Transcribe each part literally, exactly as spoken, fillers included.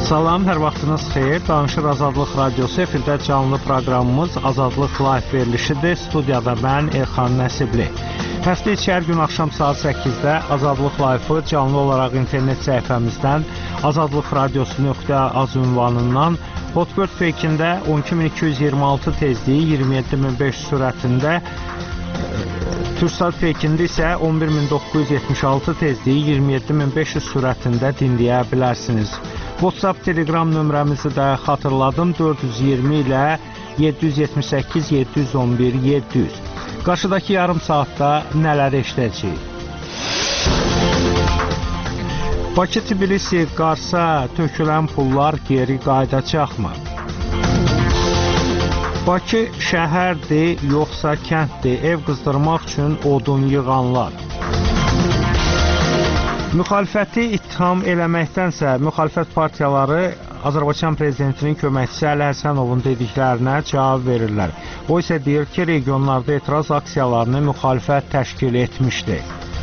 Salam, hər vaxtınız xeyir. Danışır Azadlıq Radiosu, efirdə canlı proqramımız Azadlıq Live verilişidir. Studiyada mən Elxan Nəsibli. Həftə içi hər gün axşam saat səkkizdə Azadlıq Live-ı canlı olaraq internet səhifəmizdən azadlıq radiosu nöqtə az ünvanından Hotbird Peykində on iki min iki yüz iyirmi altı tezliyi iyirmi yeddi min beş yüz sürətində, Türksat Peykində isə on bir min doqquz yüz yetmiş altı tezliyi iyirmi yeddi min beş yüz sürətində dinləyə bilərsiniz. WhatsApp, Telegram nömrəmizi də xatırladım, dörd yüz iyirmi ilə yeddi yüz yetmiş səkkiz yeddi yüz on bir yeddi yüz. Qarşıdakı yarım saatda nələr eşidəcəyik? Bakı-Tbilisi, Qarsa tökülən pullar geri qayıdacaqmı? Bakı şəhərdir, yoxsa kənddir? Ev qızdırmaq üçün odun yığanlar. Müxalifəti ittiham eləməkdənsə, müxalifət partiyaları Azərbaycan prezidentinin köməkçisi Əli Həsənovun dediklərinə cavab verirlər. O isə deyir ki, regionlarda etiraz aksiyalarını müxalifət təşkil etmişdi.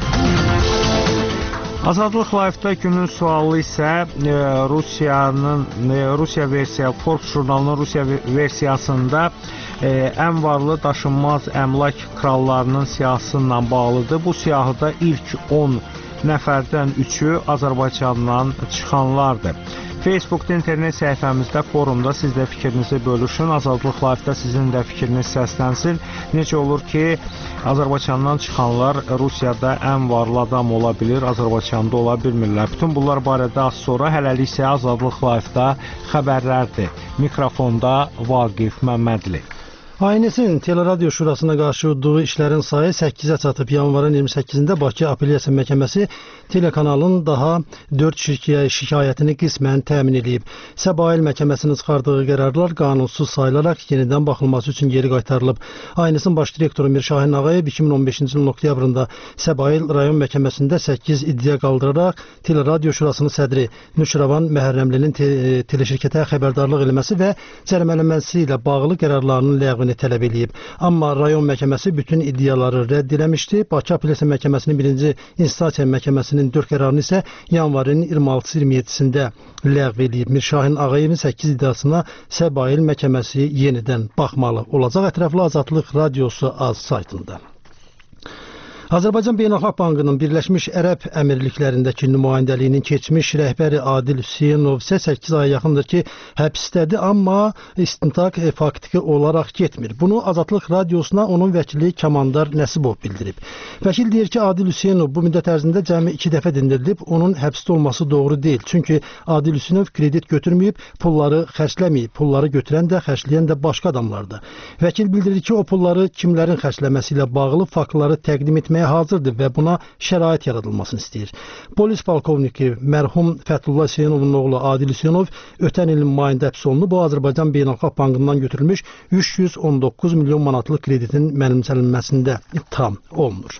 Azadlıq Live-da günün sualı isə e, Rusiyanın, e, Rusiya versiya, Forbes jurnalının Rusiya versiyasında e, ən varlı daşınmaz əmlak krallarının siyahısı ilə bağlıdır. Bu siyahıda ilk on nəfərdən üçü Azərbaycandan çıxanlardır. Facebookda internet səhifəmizdə, forumda siz də fikrinizi bölüşün. Azadlıq Live-da sizin də fikriniz səslənsin. Necə olur ki, Azərbaycandan çıxanlar Rusiyada ən varlı adam ola bilir, Azərbaycanda ola bilmirlər. Bütün bunlar barədə az sonra, hələlik isə Azadlıq Live-da xəbərlərdir. Mikrofonda Vaqif Məmmədli. A N S-in Teleradio Şurasına qarşı yürütdüyü işlərin sayı səkkizə çatıb. Yanvarın iyirmi səkkizində Bakı Apellyasiya Məhkəməsi telekanalın daha dörd şikayətini qismən təmin edib. Səbail Məhkəməsinin çıxardığı qərarlar qanunsuz sayılaraq yenidən baxılması üçün geri qaytarılıb. A N S-in baş direktoru Mirşahin Ağayev iki min on beşinci ilin oktyabrında Səbail rayon məhkəməsində səkkiz iddia qaldıraraq Teleradio Şurasının sədri Nüşravan Məhərrəmlinin te teleşirkətə xəbərdarlıq eləməsi və cərimələnməsi ilə bağlı qərarlarının ləğvini tələb edib. Amma rayon məhkəməsi bütün iddiaları rədd eləmişdi. Bakı Apellyasiya Məhkəməsinin birinci instansiya məhkəməsinin dörd qərarını isə yanvarın iyirmi altısı iyirmi yeddisində ləğv edib. Mirşahin Ağayevin səkkiz iddiasına Səbail məhkəməsi yenidən baxmalı olacaq. Ətraflı Azadlıq Radiosu az saytında. Azərbaycan Beynəlxalq Bankının Birləşmiş Ərəb Əmirliklərindəki nümayəndəliyinin keçmiş rəhbəri Adil Hüseynov isə səkkiz aya yaxındır ki, həbsdədir, amma istintaq faktiki olaraq getmir. Bunu Azadlıq Radiosuna onun vəkili Kəmandar Nəsibov bildirib. Vəkil deyir ki, Adil Hüseynov bu müddət ərzində cəmi iki dəfə dindirilib, onun həbsdə olması doğru deyil. Çünki Adil Hüseynov kredit götürməyib, pulları xərcləməyib, pulları götürən də, xərcləyən də başqa adamlardır. Vəkil bildirir ki, o pulları kimlərin xərcləməsi ilə bağlı faktları təqdim etməyə hazırdır və buna şərait yaradılmasını istəyir. Polis polkovniki mərhum Fəthullah Hüseynovun oğlu Adil Hüseynov ötən ilin mayında həbs olunub. Bu Azərbaycan Beynəlxalq Bankından götürülmüş üç yüz on doqquz milyon manatlıq kreditin mənimsənilməsində ittiham olunur.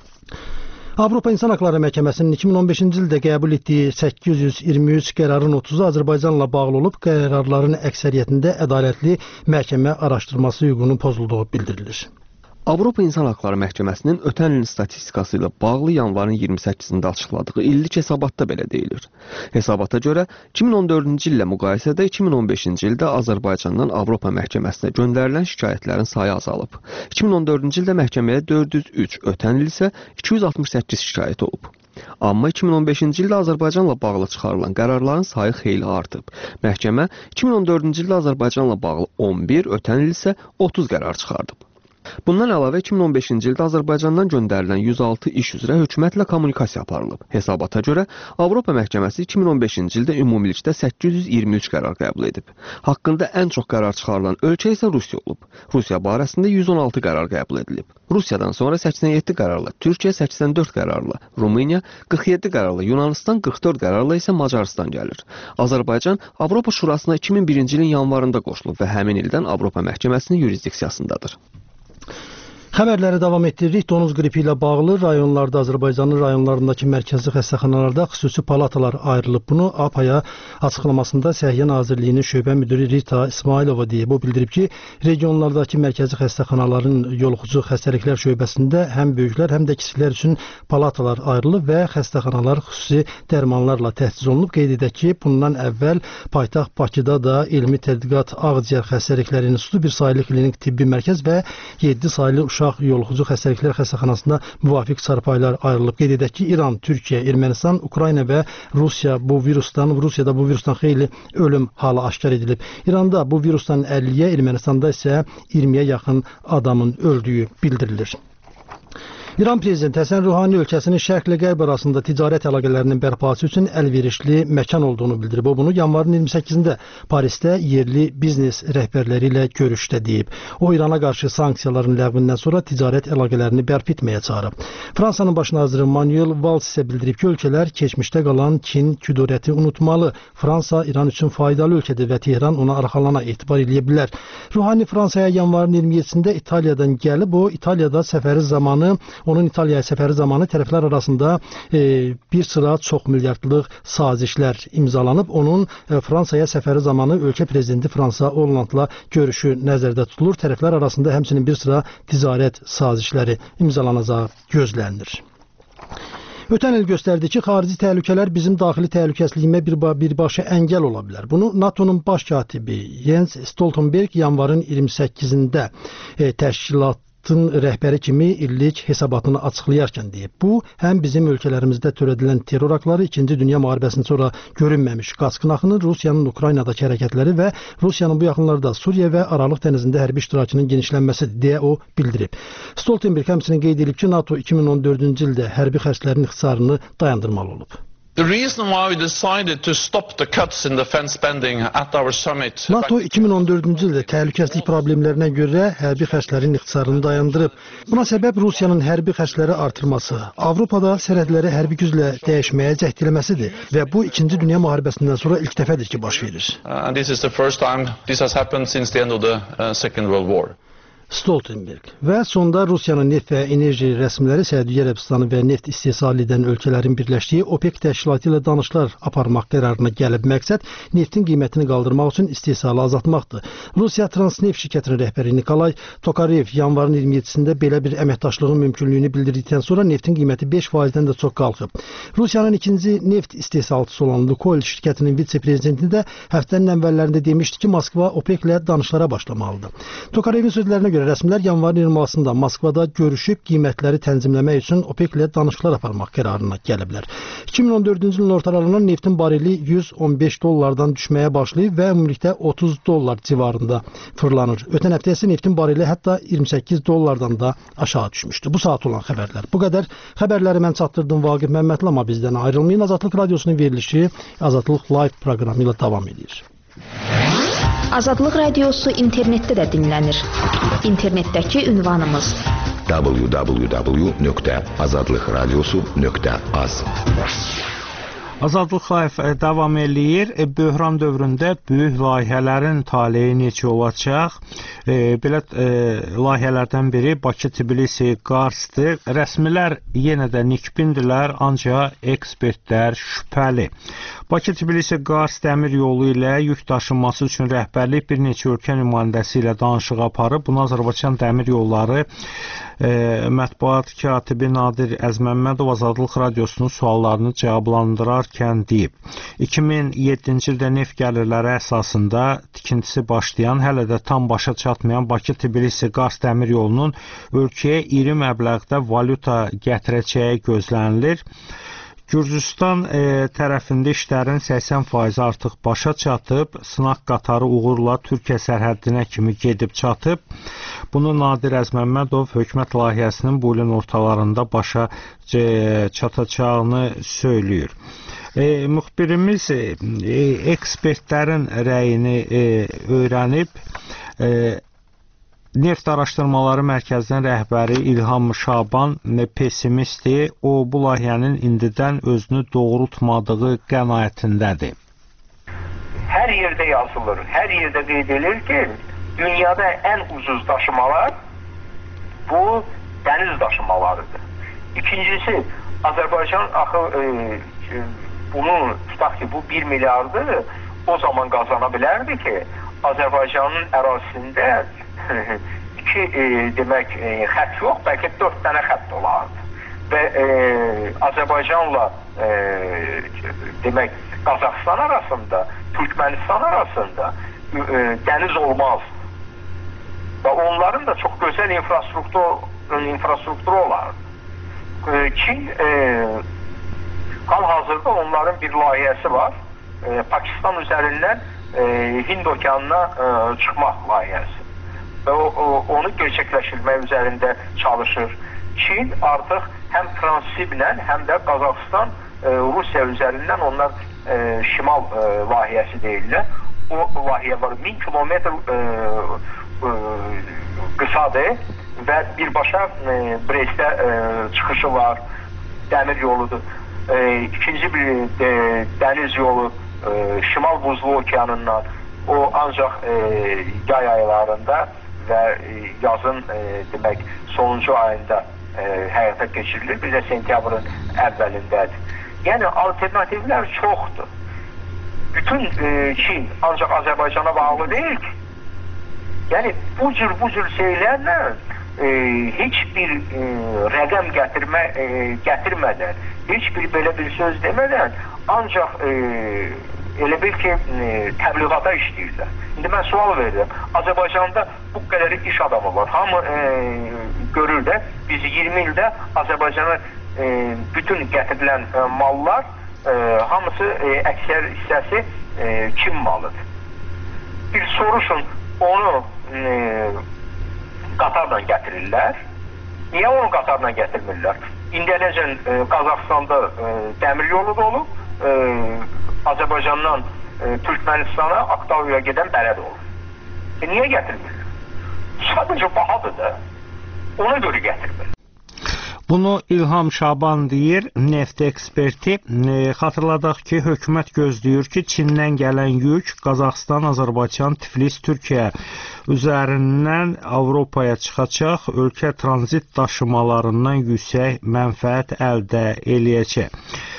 Avropa İnsan Haqları Məhkəməsinin iki min on beşinci ildə qəbul etdiyi səkkiz yüz iyirmi üç qərarın otuzu Azərbaycanla bağlı olub, qərarların əksəriyyətində ədalətli məhkəmə araşdırması hüququnun pozulduğu bildirilir. Avropa İnsan Haqları Məhkəməsinin ötən ilin statistikası ilə bağlı yanvarın iyirmi səkkizində açıqladığı illik hesabatda belə deyilir. Hesabata görə iki min on dördüncü illə müqayisədə iki min on beşinci ildə Azərbaycandan Avropa Məhkəməsinə göndərilən şikayətlərin sayı azalıb. iki min on dördüncü ildə məhkəməyə dörd yüz üç, ötən il isə iki yüz altmış səkkiz şikayət olub. Amma iki min on beşinci ildə Azərbaycanla bağlı çıxarılan qərarların sayı xeyli artıb. Məhkəmə iki min on dördüncü ildə Azərbaycanla bağlı on bir, ötən il isə otuz qərar çıxardıb. Bundan əlavə iki min on beşinci ildə Azərbaycandan göndərilən yüz altı iş üzrə hökumətlə kommunikasiya aparılıb. Hesabata görə Avropa Məhkəməsi iki min on beşinci ildə ümumilikdə səkkiz yüz iyirmi üç qərar qəbul edib. Haqqında ən çox qərar çıxarılan ölkə isə Rusiya olub. Rusiya barəsində yüz on altı qərar qəbul edilib. Rusiyadan sonra səksən yeddi qərarla, Türkiyə səksən dörd qərarla, Rumıniya qırx yeddi qərarla, Yunanistan qırx dörd qərarla isə Macarıstan gəlir. Azərbaycan Avropa Şurasına iki min birinci ilin yanvarında qoşulub və həmin ildən Avropa Məhkəməsinin yurisdiksiyasındadır. Xəbərləri davam etdiririk. Donuz qripi ilə bağlı rayonlarda, Azərbaycanın rayonlarındakı mərkəzi xəstəxanalarda xüsusi palatalar ayrılıb. Bunu A P A-ya açıqlamasında Səhiyyə Nazirliyinin şöbə müdiri Rita İsmailova deyib. O bildirib ki, regionlardakı mərkəzi xəstəxanaların yoluxucu xəstəliklər şöbəsində həm böyüklər, həm də kiçiklər üçün palatalar ayrılıb və xəstəxanalar xüsusi dərmanlarla təchiz olunub. Qeyd edək ki, bundan əvvəl paytaxt Bakıda da Elmi Tədqiqat Ağciyər Xəstəlikləri İnstitutu bir saylı klinik tibbi mərkəz və yeddi saylı uşaq yoluxucu xəstəliklər xəstəxanasında müvafiq çarpayılar ayrılıb. Qeyd edək ki, İran, Türkiyə, Ermənistan, Ukrayna və Rusiya bu virusdan, Rusiyada bu virusdan xeyli ölüm halı aşkar edilib. İranda bu virusdan əlliyə, Ermənistanda isə iyirmiyə yaxın adamın öldüyü bildirilir. İran prezidenti Həsən Ruhani ölkəsinin şərqlə qərb arasında ticarət əlaqələrinin bərpası üçün əlverişli məkan olduğunu bildirib. O bunu yanvarın iyirmi səkkizində Parisdə yerli biznes rəhbərləri ilə görüşdə deyib. O İrana qarşı sanksiyaların ləğvindən sonra ticarət əlaqələrini bərpa etməyə çağırıb. Fransanın baş naziri Manuel Valls isə bildirib ki, ölkələr keçmişdə qalan kin küdurəti unutmalı. Fransa İran üçün faydalı ölkədir və Tehran ona arxalana etibar edə bilər. Ruhani Fransaya yanvarın iyirmi yeddisində İtaliyadan gəlib. O İtaliyada səfəri zamanı Onun İtaliyaya səfəri zamanı tərəflər arasında e, bir sıra çox milyardlıq sazişlər imzalanıb. Onun e, Fransaya səfəri zamanı ölkə prezidenti Fransa Hollandla görüşü nəzərdə tutulur. Tərəflər arasında həmçinin bir sıra ticarət sazişləri imzalanacağı gözlənilir. Ötən il göstərdi ki, xarici təhlükələr bizim daxili təhlükəsizliyimə bir birbaşa əngəl ola bilər. Bunu NATO'nun baş katibi Jens Stoltenberg yanvarın iyirmi səkkizində e, təşkilat rəhbəri kimi illik hesabatını açıqlayarkən deyib. Bu, həm bizim ölkələrimizdə törədilən terror aktları, İkinci Dünya müharibəsindən sonra görünməmiş qaçqın axını, Rusiyanın Ukraynadakı hərəkətləri və Rusiyanın bu yaxınlarda Suriya və Aralıq dənizində hərbi iştirakının genişlənməsidir, deyə o bildirib. Stoltenberg həmçinin qeyd edib ki, NATO iki min on dördüncü ildə hərbi xərclərin ixtisarını dayandırmalı olub. The reason why we decided to stop the cuts in defense spending at our summit. NATO iki min on dördüncü ildə təhlükəsizlik problemlərinə görə hərbi xərclərin ixtisarını dayandırıb. Buna səbəb Rusiyanın hərbi xərcləri artırması, Avropada sərhədləri hərbi güclə dəyişməyə cəhd etməsidir və bu İkinci Dünya müharibəsindən sonra ilk dəfədir ki, baş verir. Uh, and this is the first time this has happened since the end of the uh, Second World War. Stoltenberg. Və sonda Rusiyanın neft və enerji rəsmiləri Səudiyyə Ərəbistanı və neft istehsal edən ölkələrin birləşdiyi OPEC təşkilatı ilə danışıqlar aparmaq qərarına gəlib. Məqsəd neftin qiymətini qaldırmaq üçün istehsalı azaltmaqdır. Rusiya Transneft şirkətinin rəhbəri Nikolay Tokarev yanvarın iyirmi yeddisində belə bir əməkdaşlığın mümkünlüyünü bildirdikdən sonra neftin qiyməti beş faizdən də çox qalxıb. Rusiyanın ikinci neft istehsalçısı olan Lukoil şirkətinin vitse-prezidenti də həftənin əvvəllərində demişdi ki, Moskva OPEC ilə danışıqlara başlamalıdır. Tokarevin sözlərinə görə rəsmilər yanvarın iyirmisində Moskvada görüşüb qiymətləri tənzimləmək üçün OPEC ilə danışıqlar aparmaq qərarına gəliblər. iki min on dördüncü ilin ortalarından neftin bareli yüz on beş dollardan düşməyə başlayıb və ümumilikdə otuz dollar civarında fırlanır. Ötən həftə isə neftin bareli hətta iyirmi səkkiz dollardan da aşağı düşmüşdü. Bu saat olan xəbərlər. Bu qədər xəbərləri mən çatdırdım Vaqif Məmmədli, amma bizdən ayrılmayın. Azadlıq Radiosunun verilişi Azadlıq Live proqramı ilə davam edir. Azadlıq Radiosu internetdə də dinlənir. İnternetdəki ünvanımız w w w nöqtə azadlıq radiosu nöqtə az. Azadlıq Live davam eləyir. Böhran dövründə böyük layihələrin taleyi necə olacaq? E, belə e, layihələrdən biri Bakı-Tbilisi-Qarsdır. Rəsmilər yenə də nikbindirlər, ancaq ekspertlər şübhəli. Bakı-Tbilisi-Qars dəmir yolu ilə yük daşınması üçün rəhbərlik bir neçə ölkə nümayəndəsi ilə danışıq aparıb. Bunu Azərbaycan Dəmir Yolları e, mətbuat katibi Nadir Əzməmmədov Azadlıq Radiosunun suallarını cavablandırarkən deyib. iki min yeddinci ildə neft gəlirləri əsasında tikintisi başlayan, hələ də tam başa çatmayan Bakı-Tbilisi-Qars dəmir yolunun ölkəyə iri məbləğdə valyuta gətirəcəyi gözlənilir. Gürcüstan e, tərəfində işlərin səksən faizi artıq başa çatıb, sınaq qatarı uğurla Türkiyə sərhəddinə kimi gedib çatıb. Bunu Nadir Əzməmmədov hökumət layihəsinin bu ilin ortalarında başa e, çatacağını söylüyor. E, müxbirimiz e, ekspertlərin rəyini e, öyrənib. E, Neft Araşdırmaları Mərkəzinin rəhbəri İlham Şaban pessimistdir. O, bu layihənin indidən özünü doğrultmadığı qənaətindədir. Hər yerdə yazılır, hər yerdə qeyd edilir ki, dünyada ən ucuz daşımalar bu dəniz daşımalarıdır. İkincisi, Azərbaycan axı e, e, bunu tutaq ki, bu bir milyardı o zaman qazana bilərdi ki, Azərbaycanın ərazisində iki e, demək e, xətt yox, bəlkə dörd dənə xətt olardı. Və e, Azərbaycanla e, demək Qazaxıstan arasında, Türkmenistan arasında e, dəniz olmaz. Və onların da çox gözəl infrastruktur, infrastrukturu olardı. E, Çin e, hal-hazırda onların bir layihəsi var. E, Pakistan üzərindən e, Hind okeanına e, çıxmaq layihəsi. Və o, o, onu gerçəkləşdirmək üzərində çalışır. Çin artıq həm Transsiblə, həm də Qazaxıstan, e, Rusiya üzərindən onlar e, şimal e, layihəsi deyirlər. O layihə var. min kilometr e, e, qısadır və birbaşa e, Brestə e, çıxışı var. Dəmir yoludur. E, ikinci bir e, dəniz yolu e, Şimal Buzlu Okeanından. O ancaq e, yay aylarında və e, yazın e, demək sonuncu ayında e, həyata keçirilir. Bir də sentyabrın əvvəlindədir. Yəni alternativlər çoxdur. Bütün e, Çin ancaq Azərbaycana bağlı deyil ki. Yəni bu cür bu cür şeylərlə e, heç bir e, rəqəm gətirmə, e, gətirmədən, heç bir belə bir söz demədən ancaq e, elə bil ki e, təbliğata işləyirlər. İndi mən sual verirəm. Azərbaycanda bu qədər iş adamı var. Hamı e, görür də biz iyirmi ildə Azərbaycana e, bütün gətirilən e, mallar e, hamısı e, əksər hissəsi e, Çin malıdır. Bir soruşun onu e, qatarla gətirirlər. Niyə onu qatarla gətirmirlər? İndiyəcən e, Qazaxstanda e, dəmir yolu da olub, e, Azərbaycandan e, Türkmenistana, Aktauya gedən bələd olur. E, niyə gətirmirlər? Sadəcə bahadır da. Ona görə gətirmir. Bunu İlham Şaban deyir, neft eksperti. E, xatırladaq ki, hökumət gözləyir ki, Çindən gələn yük Qazaxstan, Azərbaycan, Tiflis, Türkiyə üzərindən Avropaya çıxacaq, ölkə tranzit daşımalarından yüksək mənfəət əldə eləyəcək.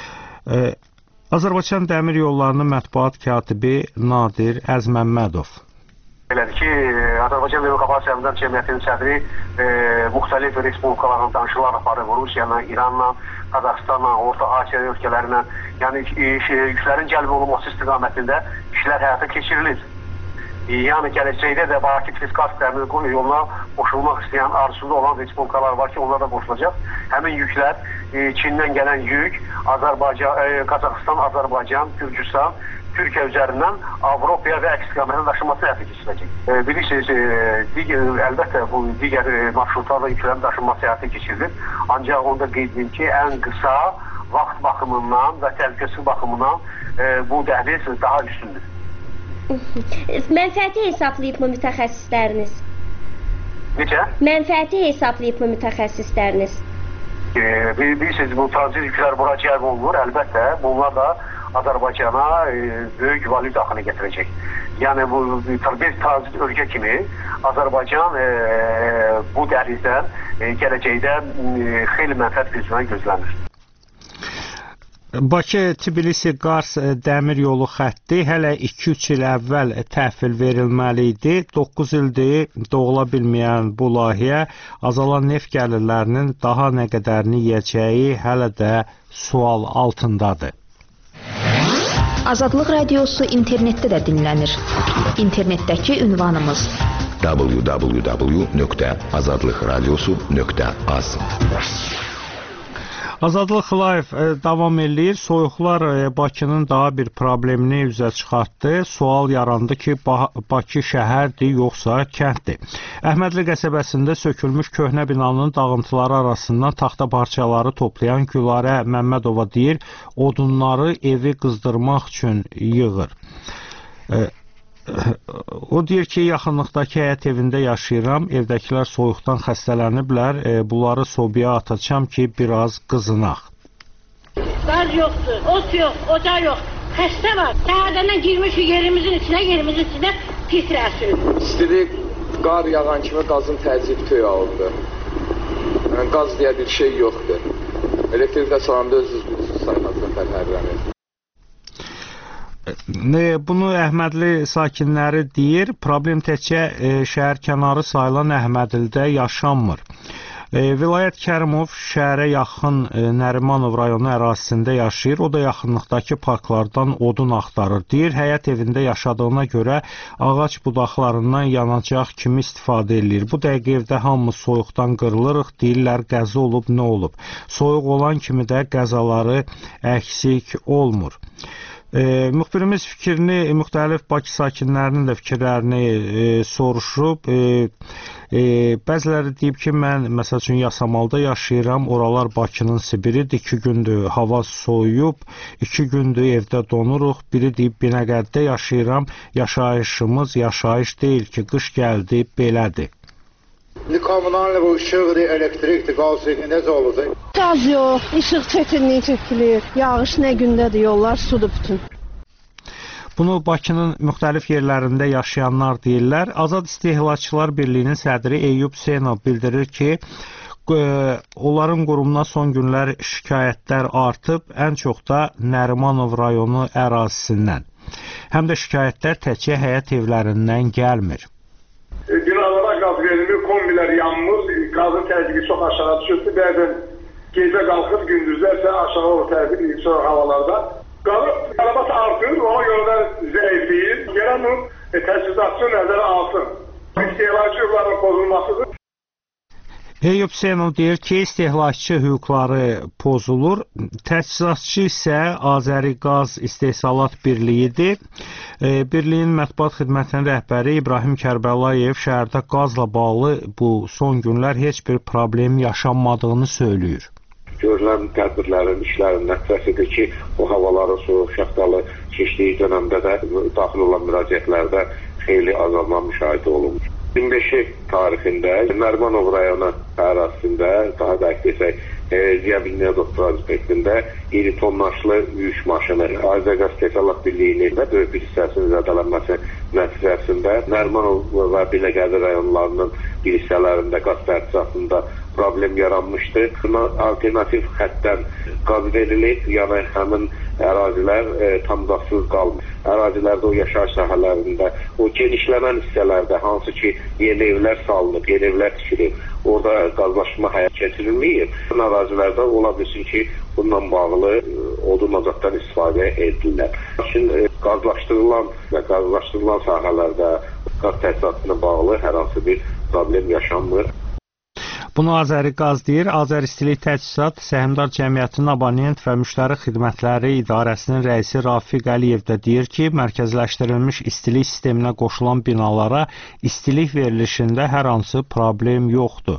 E, Azərbaycan Dəmir Yollarının mətbuat katibi Nadir Əzməmmədov. Belədir ki, Azərbaycan Beynəlxalq Səmimiyyət Cəmiyyətinin sədri e, müxtəlif respublikalarla danışıqlar aparır, Rusiyanla, İranla, Qazaxıstanla, Orta Asiya ölkələrlə, yəni e, yüklərin cəlb olunması istiqamətində işlər həyata keçirilir. E, yəni gələcəkdə də Bakı-Tiflis-Qars dəmir yoluna qoşulmaq istəyən arzusunda olan respublikalar var ki, onlar da qoşulacaq. Həmin yüklər, e, Çindən gələn yük, Azərbaycan, e, Qazaxıstan, Azərbaycan, Gürcüstan, Türkiyə üzərindən Avropaya və əks istiqamətə daşınması həyata keçiriləcək. E, bilirsiniz, e, digər, əlbəttə bu digər e, marşrutlarla yüklərin daşınması həyata keçirilir. Ancaq onda qeyd edeyim ki, ən qısa vaxt baxımından və təhlükəsizlik baxımından e, bu dəhliz daha üstündür. Mənfəəti hesablayıbmı mütəxəssisləriniz? Necə? Mənfəəti hesablayıbmı mütəxəssisləriniz? E, bilirsiniz, bu tranzit yüklər bura cəlb olunur. Əlbəttə, bunlar da Azərbaycana e, böyük valyuta axını gətirəcək. Yəni bu bir tranzit ölkə kimi Azərbaycan e, bu dəhlizdən e, gələcəkdə e, xeyli mənfəət gözlənir gözlənir. Bakı-Tbilisi-Qars dəmir yolu xətti hələ iki üç il əvvəl təhvil verilməli idi. doqquz ildir doğula bilməyən bu layihə azalan neft gəlirlərinin daha nə qədərini yeyəcəyi hələ də sual altındadır. Azadlıq Radiosu internetdə də dinlənir. İnternetdəki ünvanımız w w w nöqtə azadlıq radiosu nöqtə az. Azadlıq Live davam eləyir. Soyuqlar Bakının daha bir problemini üzə çıxartdı. Sual yarandı ki, Bakı şəhərdir, yoxsa kənddir. Əhmədli qəsəbəsində sökülmüş köhnə binanın dağıntıları arasından taxta parçaları toplayan Gülarə Məmmədova deyir, odunları evi qızdırmaq üçün yığır. O deyir ki, yaxınlıqdakı həyət evində yaşayıram, evdəkilər soyuqdan xəstələniblər, e, bunları sobaya atacam ki, biraz qızınaq. Qaz yoxdur, ot yox, oca yox, xəstə var. Səhərdən girmişik yerimizin içinə, yerimizin içinə titrəsir. İstilik qar yağan kimi qazın təzyiq tüy aldı. Yəni, qaz deyə bir şey yoxdur. Elektrik təchizatında özünüz bilirsiniz, Sayın Azərbaycan hərrəni. Bunu Əhmədli sakinləri deyir, problem təkcə şəhər kənarı sayılan Əhmədlidə yaşanmır. Vilayət Kərimov şəhərə yaxın Nərimanov rayonu ərazisində yaşayır. O da yaxınlıqdakı parklardan odun axtarır. Deyir, həyət evində yaşadığına görə ağac budaqlarından yanacaq kimi istifadə edir. Bu dəqiqə evdə hamımız soyuqdan qırılırıq. Deyirlər, qəza olub, nə olub? Soyuq olan kimi də qəzaları əksik olmur. E, müxbirimiz fikrini, müxtəlif Bakı sakinlərinin də fikirlərini e, soruşub. E, e, bəziləri deyib ki, mən məsəl üçün Yasamalda yaşayıram, oralar Bakının Sibiridir, iki gündür hava soyuyub, iki gündür evdə donuruq. Biri deyib, Binəqədidə yaşayıram, yaşayışımız yaşayış deyil ki, qış gəldi, belədir. Kommunalne bu ışıqdır, elektrikdir, qazdır, necə olacaq? Qaz yox, işıq çətinliyi çəkilir, yağış nə gündədir, yollar sudur bütün. Bunu Bakının müxtəlif yerlərində yaşayanlar deyirlər. Azad İstehlakçılar Birliyinin sədri Eyyub Hüseynov bildirir ki, onların qurumuna son günlər şikayətlər artıb, ən çox da Nərimanov rayonu ərazisindən. Həm də şikayətlər təkcə həyət evlərindən gəlmir. Binalara qaz verilir, kombilər yanmır, qazın təzyiqi çox aşağı düşürdü. Bəzən gecə qalxır, gündüzlərsə aşağı o təzyiq sonra havalarda. Qazın tələbat artır, ona görə də zəifləyir. Gələn bu təchizatçı nəzərə alsın. İstehlakçı hüquqların pozulmasıdır. Eyyub Hüseynov deyir ki, istehlakçı hüquqları pozulur. Təchizatçı isə Azəriqaz İstehsalat Birliyidir. Birliyin mətbuat xidmətinin rəhbəri İbrahim Kərbəlayev şəhərdə qazla bağlı bu son günlər heç bir problem yaşanmadığını söylüyor. Görülən tədbirlərin, işlərin nəticəsidir ki, o havaların soyuq şaxtalı keçdiyi dönəmdə də daxil olan müraciətlərdə xeyli azalma müşahidə olunmuş. iyirmi beşi tarixində Nərimanov rayonu ərazisində, daha da desək, Ziya Bilniyazov prospektində iri tonnajlı yük maşını Azəriqaz İstehsalat Birliyinin və böyük bir hissəsinin zədələnməsi nəticəsində Nərimanov və Binəqədi rayonlarının bir hissələrində qaz təchizatında problem yaranmışdı. Buna alternativ xəttdən qaz verilib, yəni həmin ərazilər e, tam qazsız qalmır. Ərazilərdə o yaşayış sahələrində, o genişlənən hissələrdə, hansı ki yeni evlər salınıb, yeni evlər tikilib, orada qazlaşma həyat keçirilməyib. Bu ərazilərdə ola bilsin ki, bununla bağlı e, odun ocaqdan istifadə edirlər. Lakin e, qazlaşdırılan və qazlaşdırılan sahələrdə qaz təchizatına bağlı hər hansı bir problem yaşanmır. Bunu Azəriqaz deyir. Azəristilik Təchizat Səhmdar Cəmiyyətinin Abonent və Müştəri Xidmətləri İdarəsinin rəisi Rafiq Əliyev də deyir ki, mərkəzləşdirilmiş istilik sisteminə qoşulan binalara istilik verilişində hər hansı problem yoxdur.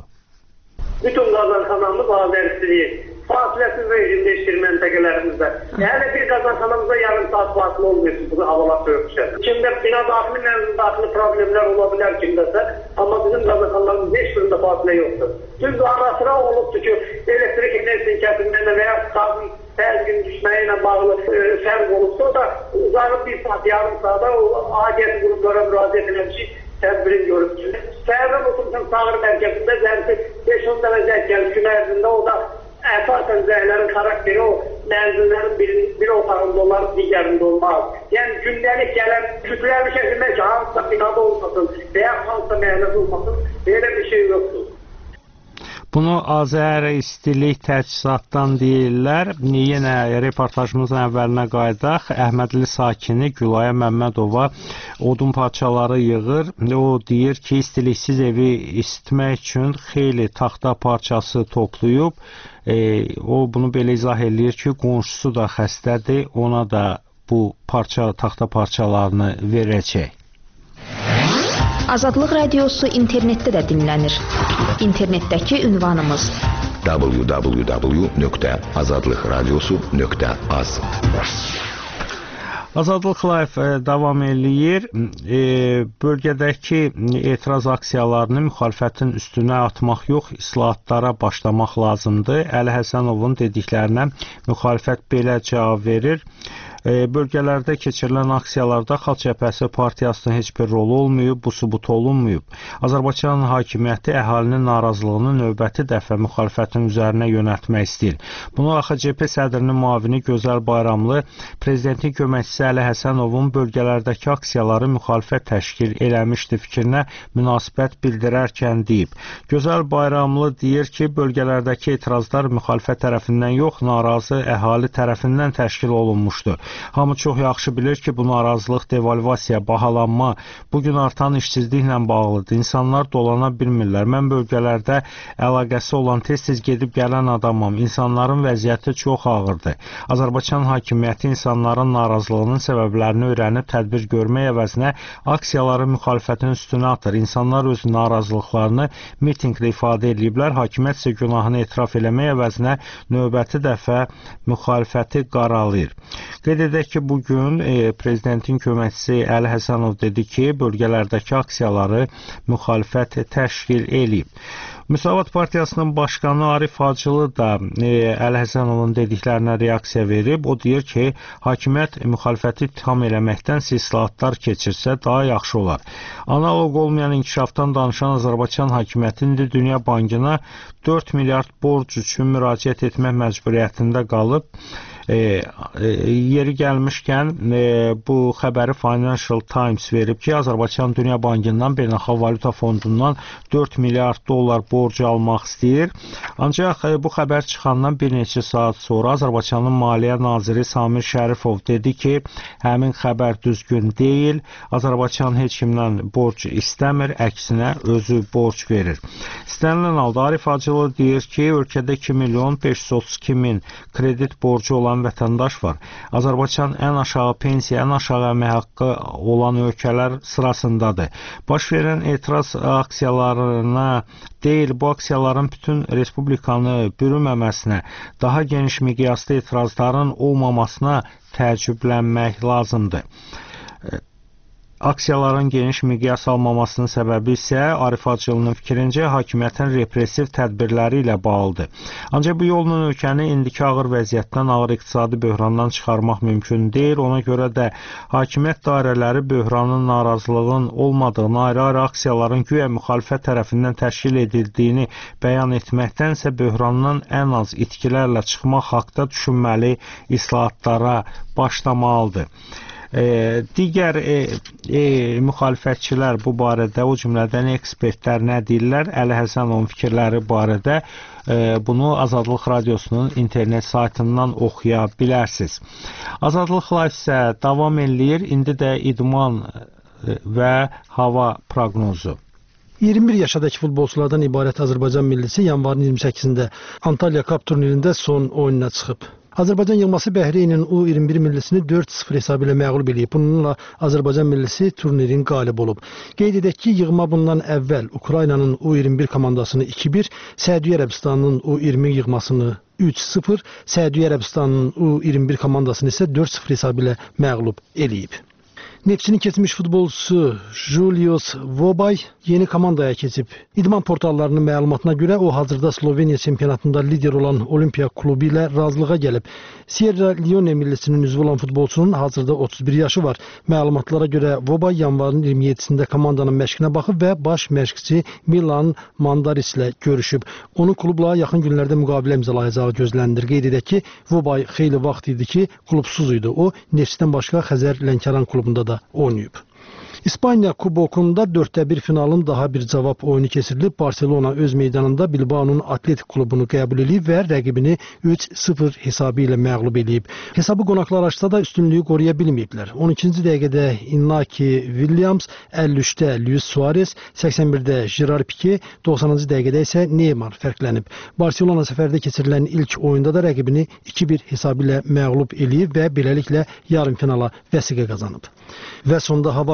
Bütün qazanxanamız Azəristiliyi fasiləsiz rejimdə işləyir məntəqələrimizdə. Yəni bir qazanxanamızda yarım saat fasilə olmuyor bu havalar soyuqçə. Kimdə bina daxili, mənzil daxili problemlər ola bilər kimdəsə, amma bizim qazanxanlarımız heç birində fasilə yoxdur. Çünki ara sıra olubdur ki, elektrik enerjisinin kəsilməyinə və ya qazın təzyiqin düşməyi ilə bağlı e, fərq olubsa, o da uzanıb bir saat, yarım saata o aidiyyəti qruplara müraciət edən ki, tədbirin görüb ki, səhərdən oturmuşum Sağır mərkəzində zərfi beş on dənə zərf gəlib gün ərzində, o da əsasən zərflərin xarakteri o mənzillərin bir, bir otağında olar, digərində olmaz. Yəni gündəlik gələn kütləvi şəkildə ki, hansısa binada olmasın və ya hansısa mənəsi olmasın, belə bir şey yoxdur. Bunu Azəristilik Təchizatdan deyirlər. Yenə reportajımızın əvvəlinə qayıdaq. Əhmədli sakini Gülaya Məmmədova odun parçaları yığır. O deyir ki, istiliksiz evi isitmək üçün xeyli taxta parçası toplayıb. E, o bunu belə izah eləyir ki, qonşusu da xəstədir. Ona da bu parça taxta parçalarını verəcək. Azadlıq Radiosu internetdə də dinlənir. İnternetdəki ünvanımız w w w nöqtə azadlıq radiosu nöqtə az. Azadlıq Live davam eləyir. E, bölgədəki etiraz aksiyalarını müxalifətin üstünə atmaq yox, islahatlara başlamaq lazımdır. Əli Həsənovun dediklərinə müxalifət belə cavab verir. Bölgələrdə keçirilən aksiyalarda Xalq Cəbhəsi partiyasının heç bir rolu olmayıb, bu sübut olunmayıb. Azərbaycan hakimiyyəti əhalinin narazılığını növbəti dəfə müxalifətin üzərinə yönəltmək istəyir. Bunu A X C P sədrinin müavini Gözəl Bayramlı, prezidentin köməkçisi Əli Həsənovun bölgələrdəki aksiyaları müxalifət təşkil eləmişdi fikrinə münasibət bildirərkən deyib. Gözəl Bayramlı deyir ki, bölgələrdəki etirazlar müxalifət tərəfindən yox, narazı əhali tərəfindən təşkil olunmuşdu. Hamı çox yaxşı bilir ki, bu narazılıq, devalvasiya, bahalanma bugün artan işsizliklə bağlıdır. İnsanlar dolana bilmirlər. Mən bölgələrdə əlaqəsi olan tez-tez gedib gələn adamam. İnsanların vəziyyəti çox ağırdır. Azərbaycan hakimiyyəti insanların narazılığının səbəblərini öyrənib tədbir görmək əvəzinə aksiyaları müxalifətin üstünə atır. İnsanlar öz narazılıqlarını mitinqlə ifadə ediblər. Hakimiyyət isə günahını etiraf eləmək əvəzinə növbəti dəfə müxalifəti qaralayır. Qeyd edək ki, bugün e, prezidentin köməkçisi Əli Həsənov dedi ki, bölgələrdəki aksiyaları müxalifət təşkil eləyib. Müsavat Partiyasının başqanı Arif Hacılı da e, Əli Həsənovun dediklərinə reaksiya verib. O deyir ki, hakimiyyət müxalifəti ittiham eləməkdənsə islahatlar keçirsə daha yaxşı olar. Analoq olmayan inkişafdan danışan Azərbaycan hakimiyyəti indi Dünya Bankına dörd milyard borc üçün müraciət etmək məcburiyyətində qalıb. E, e, yeri gəlmişkən e, bu xəbəri Financial Times verib ki, Azərbaycan Dünya Bankından, Beynəlxalq Valyuta Fondundan dörd milyard dollar borc almaq istəyir. Ancaq e, bu xəbər çıxandan bir neçə saat sonra Azərbaycanın Maliyyə Naziri Samir Şərifov dedi ki, həmin xəbər düzgün deyil. Azərbaycan heç kimdən borc istəmir, əksinə özü borc verir. İstənilən halda Arif Hacılı deyir ki, ölkədə iki milyon beş yüz otuz iki min kredit borcu olan vətəndaş var. Azərbaycan ən aşağı pensiya, ən aşağı əmək haqqı olan ölkələr sırasındadır. Baş verən etiraz aksiyalarına deyil, bu aksiyaların bütün respublikanı bürüməməsinə, daha geniş miqyaslı etirazların olmamasına təəccüblənmək lazımdır. Aksiyaların geniş miqyas almamasının səbəbi isə Arif Hacılının fikrincə hakimiyyətin repressiv tədbirləri ilə bağlıdır. Ancaq bu yolla ölkəni indiki ağır vəziyyətdən, ağır iqtisadi böhrandan çıxarmaq mümkün deyil. Ona görə də hakimiyyət dairələri böhranın, narazılığın olmadığını, ayrı-ayrı aksiyaların güya müxalifət tərəfindən təşkil edildiyini bəyan etməkdənsə böhrandan ən az itkilərlə çıxmaq haqda düşünməli, islahatlara başlamalıdır. E, digər e, e, müxalifətçilər bu barədə, o cümlədən ekspertlər nə deyirlər? Əli Həsənovun fikirləri barədə e, bunu Azadlıq Radiosunun internet saytından oxuya bilərsiniz. Azadlıq Live isə davam eləyir. İndi də idman və hava proqnozu. iyirmi bir yaşadakı futbolçulardan ibarət Azərbaycan millisi yanvarın iyirmi səkkizində Antalya Cup turnirində son oyununa çıxıb. Azərbaycan yığması Bəhreynin U iyirmi bir millisini dörd sıfır hesabı ilə məğlub edib. Bununla Azərbaycan millisi turnirin qalib olub. Qeyd edək ki, yığma bundan əvvəl Ukraynanın U iyirmi bir komandasını iki bir, Səudiyyə Ərəbistanının U iyirmi yığmasını üç sıfır, Səudiyyə Ərəbistanının U iyirmi bir komandasını isə dörd sıfır hesabı ilə məğlub edib. Neftçinin keçmiş futbolçusu Julius Vobay yeni komandaya keçib. İdman portallarının məlumatına görə o hazırda Sloveniya çempionatında lider olan Olimpiya klubu ilə razılığa gəlib. Sierra Leone millisinin üzvü olan futbolçunun hazırda otuz bir yaşı var. Məlumatlara görə Vobay yanvarın iyirmi yeddisində komandanın məşqinə baxıb və baş məşqçi Milan Mandaris ilə görüşüb. Onun klubla yaxın günlərdə müqavilə imzalayacağı gözlənilir. Qeyd edək ki, Vobay xeyli vaxt idi ki, klubsuz idi. O, Neftçidən başqa Xəzər Lənkəran klubunda da oynayıb. İspaniya kubokunda dörddə bir finalın daha bir cavab oyunu keçirilib. Barcelona öz meydanında Bilbao'nun Atletik klubunu qəbul edib və rəqibini üç sıfır hesabı ilə məğlub edib. Hesabı qonaqlar açsa da üstünlüyü qoruya bilməyiblər. on ikinci dəqiqədə Inaki Williams, əlli üçdə Luis Suarez, səksən birdə Gerard Piqué, doxsanıncı dəqiqədə isə Neymar fərqlənib. Barcelona səfərdə keçirilən ilk oyunda da rəqibini iki bir hesabı ilə məğlub edib və beləliklə yarım finala vəsiqə qazanıb. Və sonda hava haqqında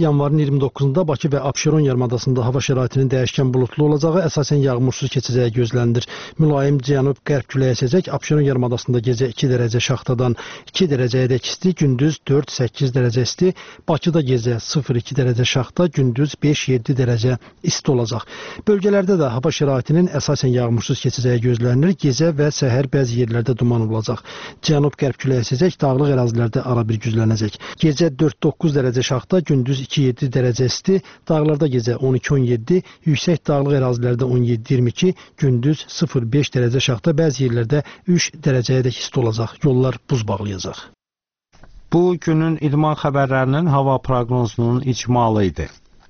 yanvarın iyirmi doqquzunda Bakı və Abşeron yarımadasında hava şəraitinin dəyişkən buludlu olacağı, əsasən yağmursuz keçəcəyi gözlənilir. Mülayim cənub-qərb küləyi əsəcək. Abşeron yarımadasında gecə iki dərəcə şaxtadan iki dərəcəyədək isti, gündüz dörd səkkiz dərəcə isti. Bakıda gecə sıfır iki dərəcə şaxta, gündüz beş yeddi dərəcə isti olacaq. Bölgələrdə də hava şəraitinin əsasən yağmursuz keçəcəyi gözlənilir. Gecə və səhər bəzi yerlərdə duman olacaq. Cənub-qərb küləyi əsəcək, dağlıq ərazilərdə ara bir güclənəcək. Gecə dörd doqquz dərəcə şaxta, gündüz iki yeddi dərəcə isti. Dağlarda gecə on iki on yeddi, yüksək dağlıq ərazilərdə on yeddi iyirmi iki, gündüz sıfır beş dərəcə şaxta, bəzi yerlərdə üç dərəcəyədək isti olacaq. Yollar buz bağlayacaq. Bu günün idman xəbərlərinin hava proqnozunun icmalı idi.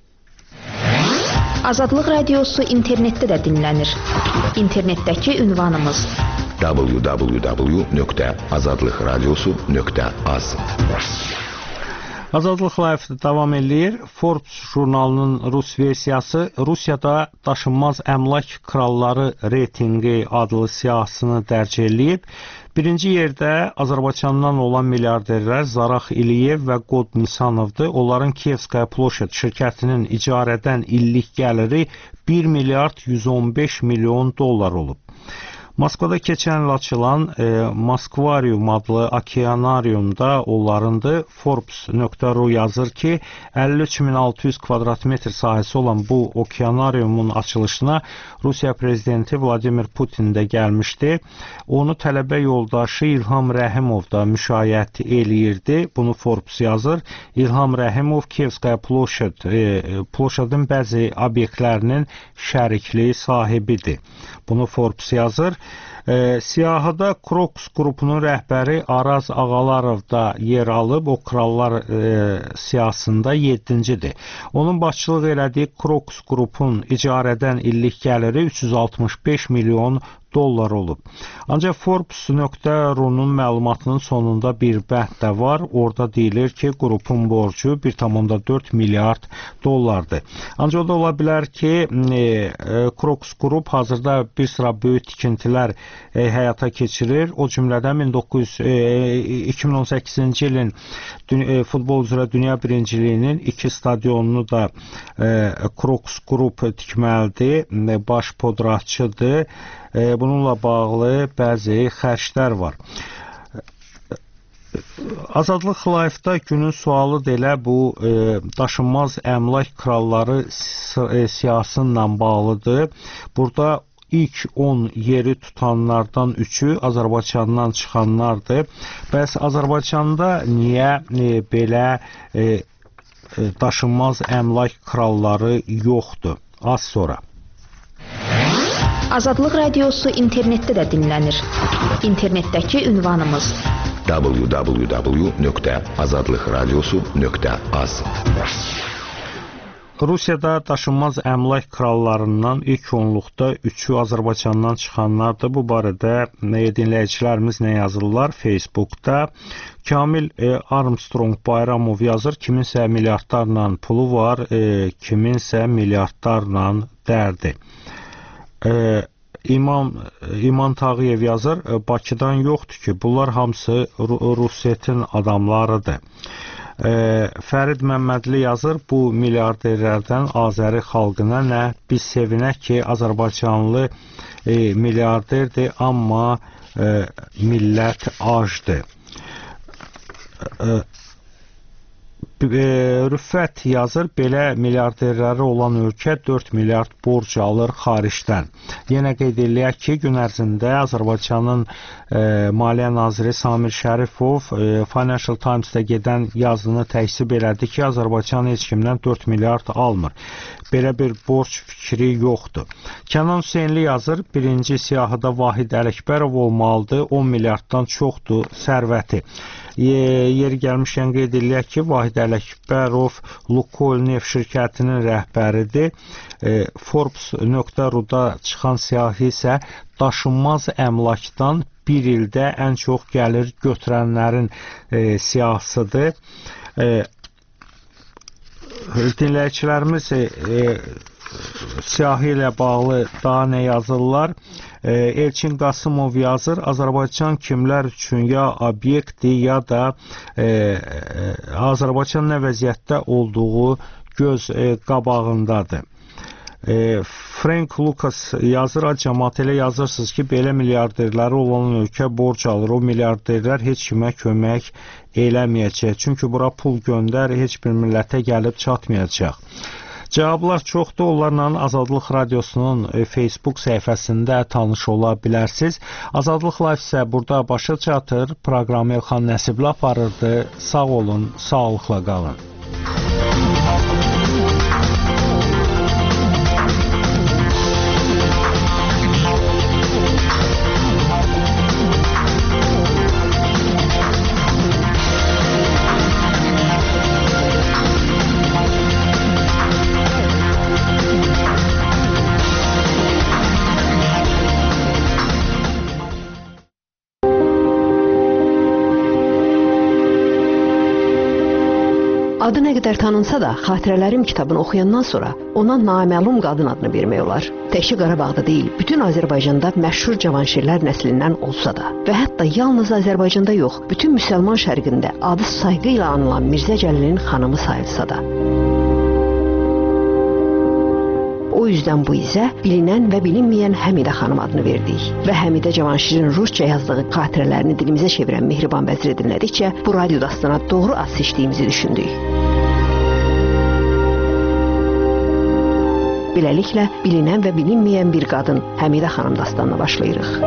Azadlıq radiosu internetdə də dinlənir. İnternetdəki ünvanımız w w w nöqtə azadlıq radiosu nöqtə az. Azadlıq Live davam edir. Forbes jurnalının Rus versiyası Rusiyada daşınmaz əmlak kralları reytingi adlı siyahısını dərc eləyib. Birinci yerdə Azərbaycandan olan milyarderlər Zarax İliyev və Qod Nisanovdur. Onların Kiyevskaya Ploşet şirkətinin icarədən illik gəliri bir milyard yüz on beş milyon dollar olub. Moskvada keçən il açılan e, Moskvarium adlı okeanariumda onlarındır. Forbes nöqtə ru yazır ki, əlli üç min altı yüz kvadrat metr sahəsi olan bu okeanariumun açılışına Rusiya prezidenti Vladimir Putin də gəlmişdi. Onu tələbə yoldaşı İlham Rəhimov da müşayiət eləyirdi. Bunu Forbes yazır. İlham Rəhimov Kiyevskaya Ploşet, e, Ploşetin bəzi obyektlərinin şərikliyi sahibidir. Bunu Forbes yazır. E, siyahıda Kroks qrupunun rəhbəri Araz Ağalarov da yer alıb. O krallar e, siyasında yeddincidir. Onun başçılıq elədiyi Kroks qrupun icarədən illik gəliri üç yüz altmış beş milyon dollar olub. Ancaq Forbes nöqtə ru-nun məlumatının sonunda bir bənd də var. Orada deyilir ki, qrupun borcu bir tam dörd milyard dollardır. Ancaq o da ola bilər ki, e, e, Kroks qrup hazırda bir sıra böyük tikintilər e, həyata keçirir. O cümlədən iki min on səkkizinci ilin e, futbol üzrə dünya birinciliyinin iki stadionunu da e, Kroks qrup tikməlidir. E, baş podratçıdır. Bununla bağlı bəzi xərclər var. Azadlıq Live-da günün sualı da elə bu e, daşınmaz əmlak kralları e, siyasıyla bağlıdır. Burada ilk on yeri tutanlardan üçü Azərbaycandan çıxanlardır. Bəs Azərbaycanda niyə e, belə e, daşınmaz əmlak kralları yoxdur? Az sonra. Azadlıq radiosu internetdə də dinlənir. İnternetdəki ünvanımız w w w nöqtə azadlıq radiosu nöqtə az. Rusiyada daşınmaz əmlak krallarından ilk onluqda üçü Azərbaycandan çıxanlardır. Bu barədə dinləyicilərimiz nə yazırlar? Facebookda Kamil e, Armstrong Bayramov yazır. Kiminsə milyardlarla pulu var, e, kiminsə milyardlarla dərdi. Ee, İmam İman Tağıyev yazır, Bakıdan yoxdur ki, bunlar hamısı Rusiyetin adamlarıdır. Ee, Fərid Məmmədli yazır, bu milyarderlərdən Azəri xalqına nə? Biz sevinək ki, Azərbaycanlı e, milyarderdir, amma e, millət acdır. E, Rüffət yazır, belə milyarderləri olan ölkə dörd milyard borc alır xaricdən. Yenə qeyd eləyək ki, gün ərzində Azərbaycanın e, Maliyyə Naziri Samir Şərifov e, Financial Times-da gedən yazını təksib elədi ki, Azərbaycan heç kimdən dörd milyard almır. Belə bir borc fikri yoxdur. Kənan Hüseynli yazır, birinci siyahıda Vahid Ələkbərov olmalıdır, on milyarddan çoxdur sərvəti. Yeri gəlmişkən qeyd eləyək ki, Vahid Ələkbərov Lukoil neft şirkətinin rəhbəridir. Forbes nöqtə ru-da çıxan siyahı isə daşınmaz əmlakdan bir ildə ən çox gəlir götürənlərin e, siyahısıdır. E, dinləyicilərimiz e, siyahı ilə bağlı daha nə yazırlar? E, Elçin Qasımov yazır, Azərbaycan kimlər üçün ya obyektdir, ya da e, e, Azərbaycan nə vəziyyətdə olduğu göz e, qabağındadır. E, Frank Lucas yazır, cəmaət elə yazırsınız ki, belə milyarderləri olan ölkə borc alır. O milyarderlər heç kimə kömək eləməyəcək. Çünki bura pul göndər, heç bir millətə gəlib çatmayacaq. Cavablar çoxdur. Onlarla Azadlıq Radiosunun e, Facebook səhifəsində tanış ola bilərsiniz. Azadlıq Live isə burada başa çatır. Proqramı Elxan Nəsibli aparırdı. Sağ olun, sağlıqla qalın. Adı nə qədər tanınsa da, Xatirələrim kitabını oxuyandan sonra ona naməlum qadın adını vermək olar. Təkcə Qarabağda deyil, bütün Azərbaycanda məşhur cavanşirlər nəslindən olsa da və hətta yalnız Azərbaycanda yox, bütün müsəlman şərqində adı sayğı ilə anılan Mirzə Cəlilin xanımı sayılsa da. O yüzden bu izə bilinən və bilinməyən Həmidə xanım adını verdik və Həmidə Cavanşirin rusça yazdığı xatirələrini dilimizə çevirən Mehriban Vəziri dinlədikcə bu radyo dastana doğru az seçdiyimizi düşündük. Beləliklə, bilinən və bilinməyən bir qadın Həmidə xanım dastanına başlayırıq.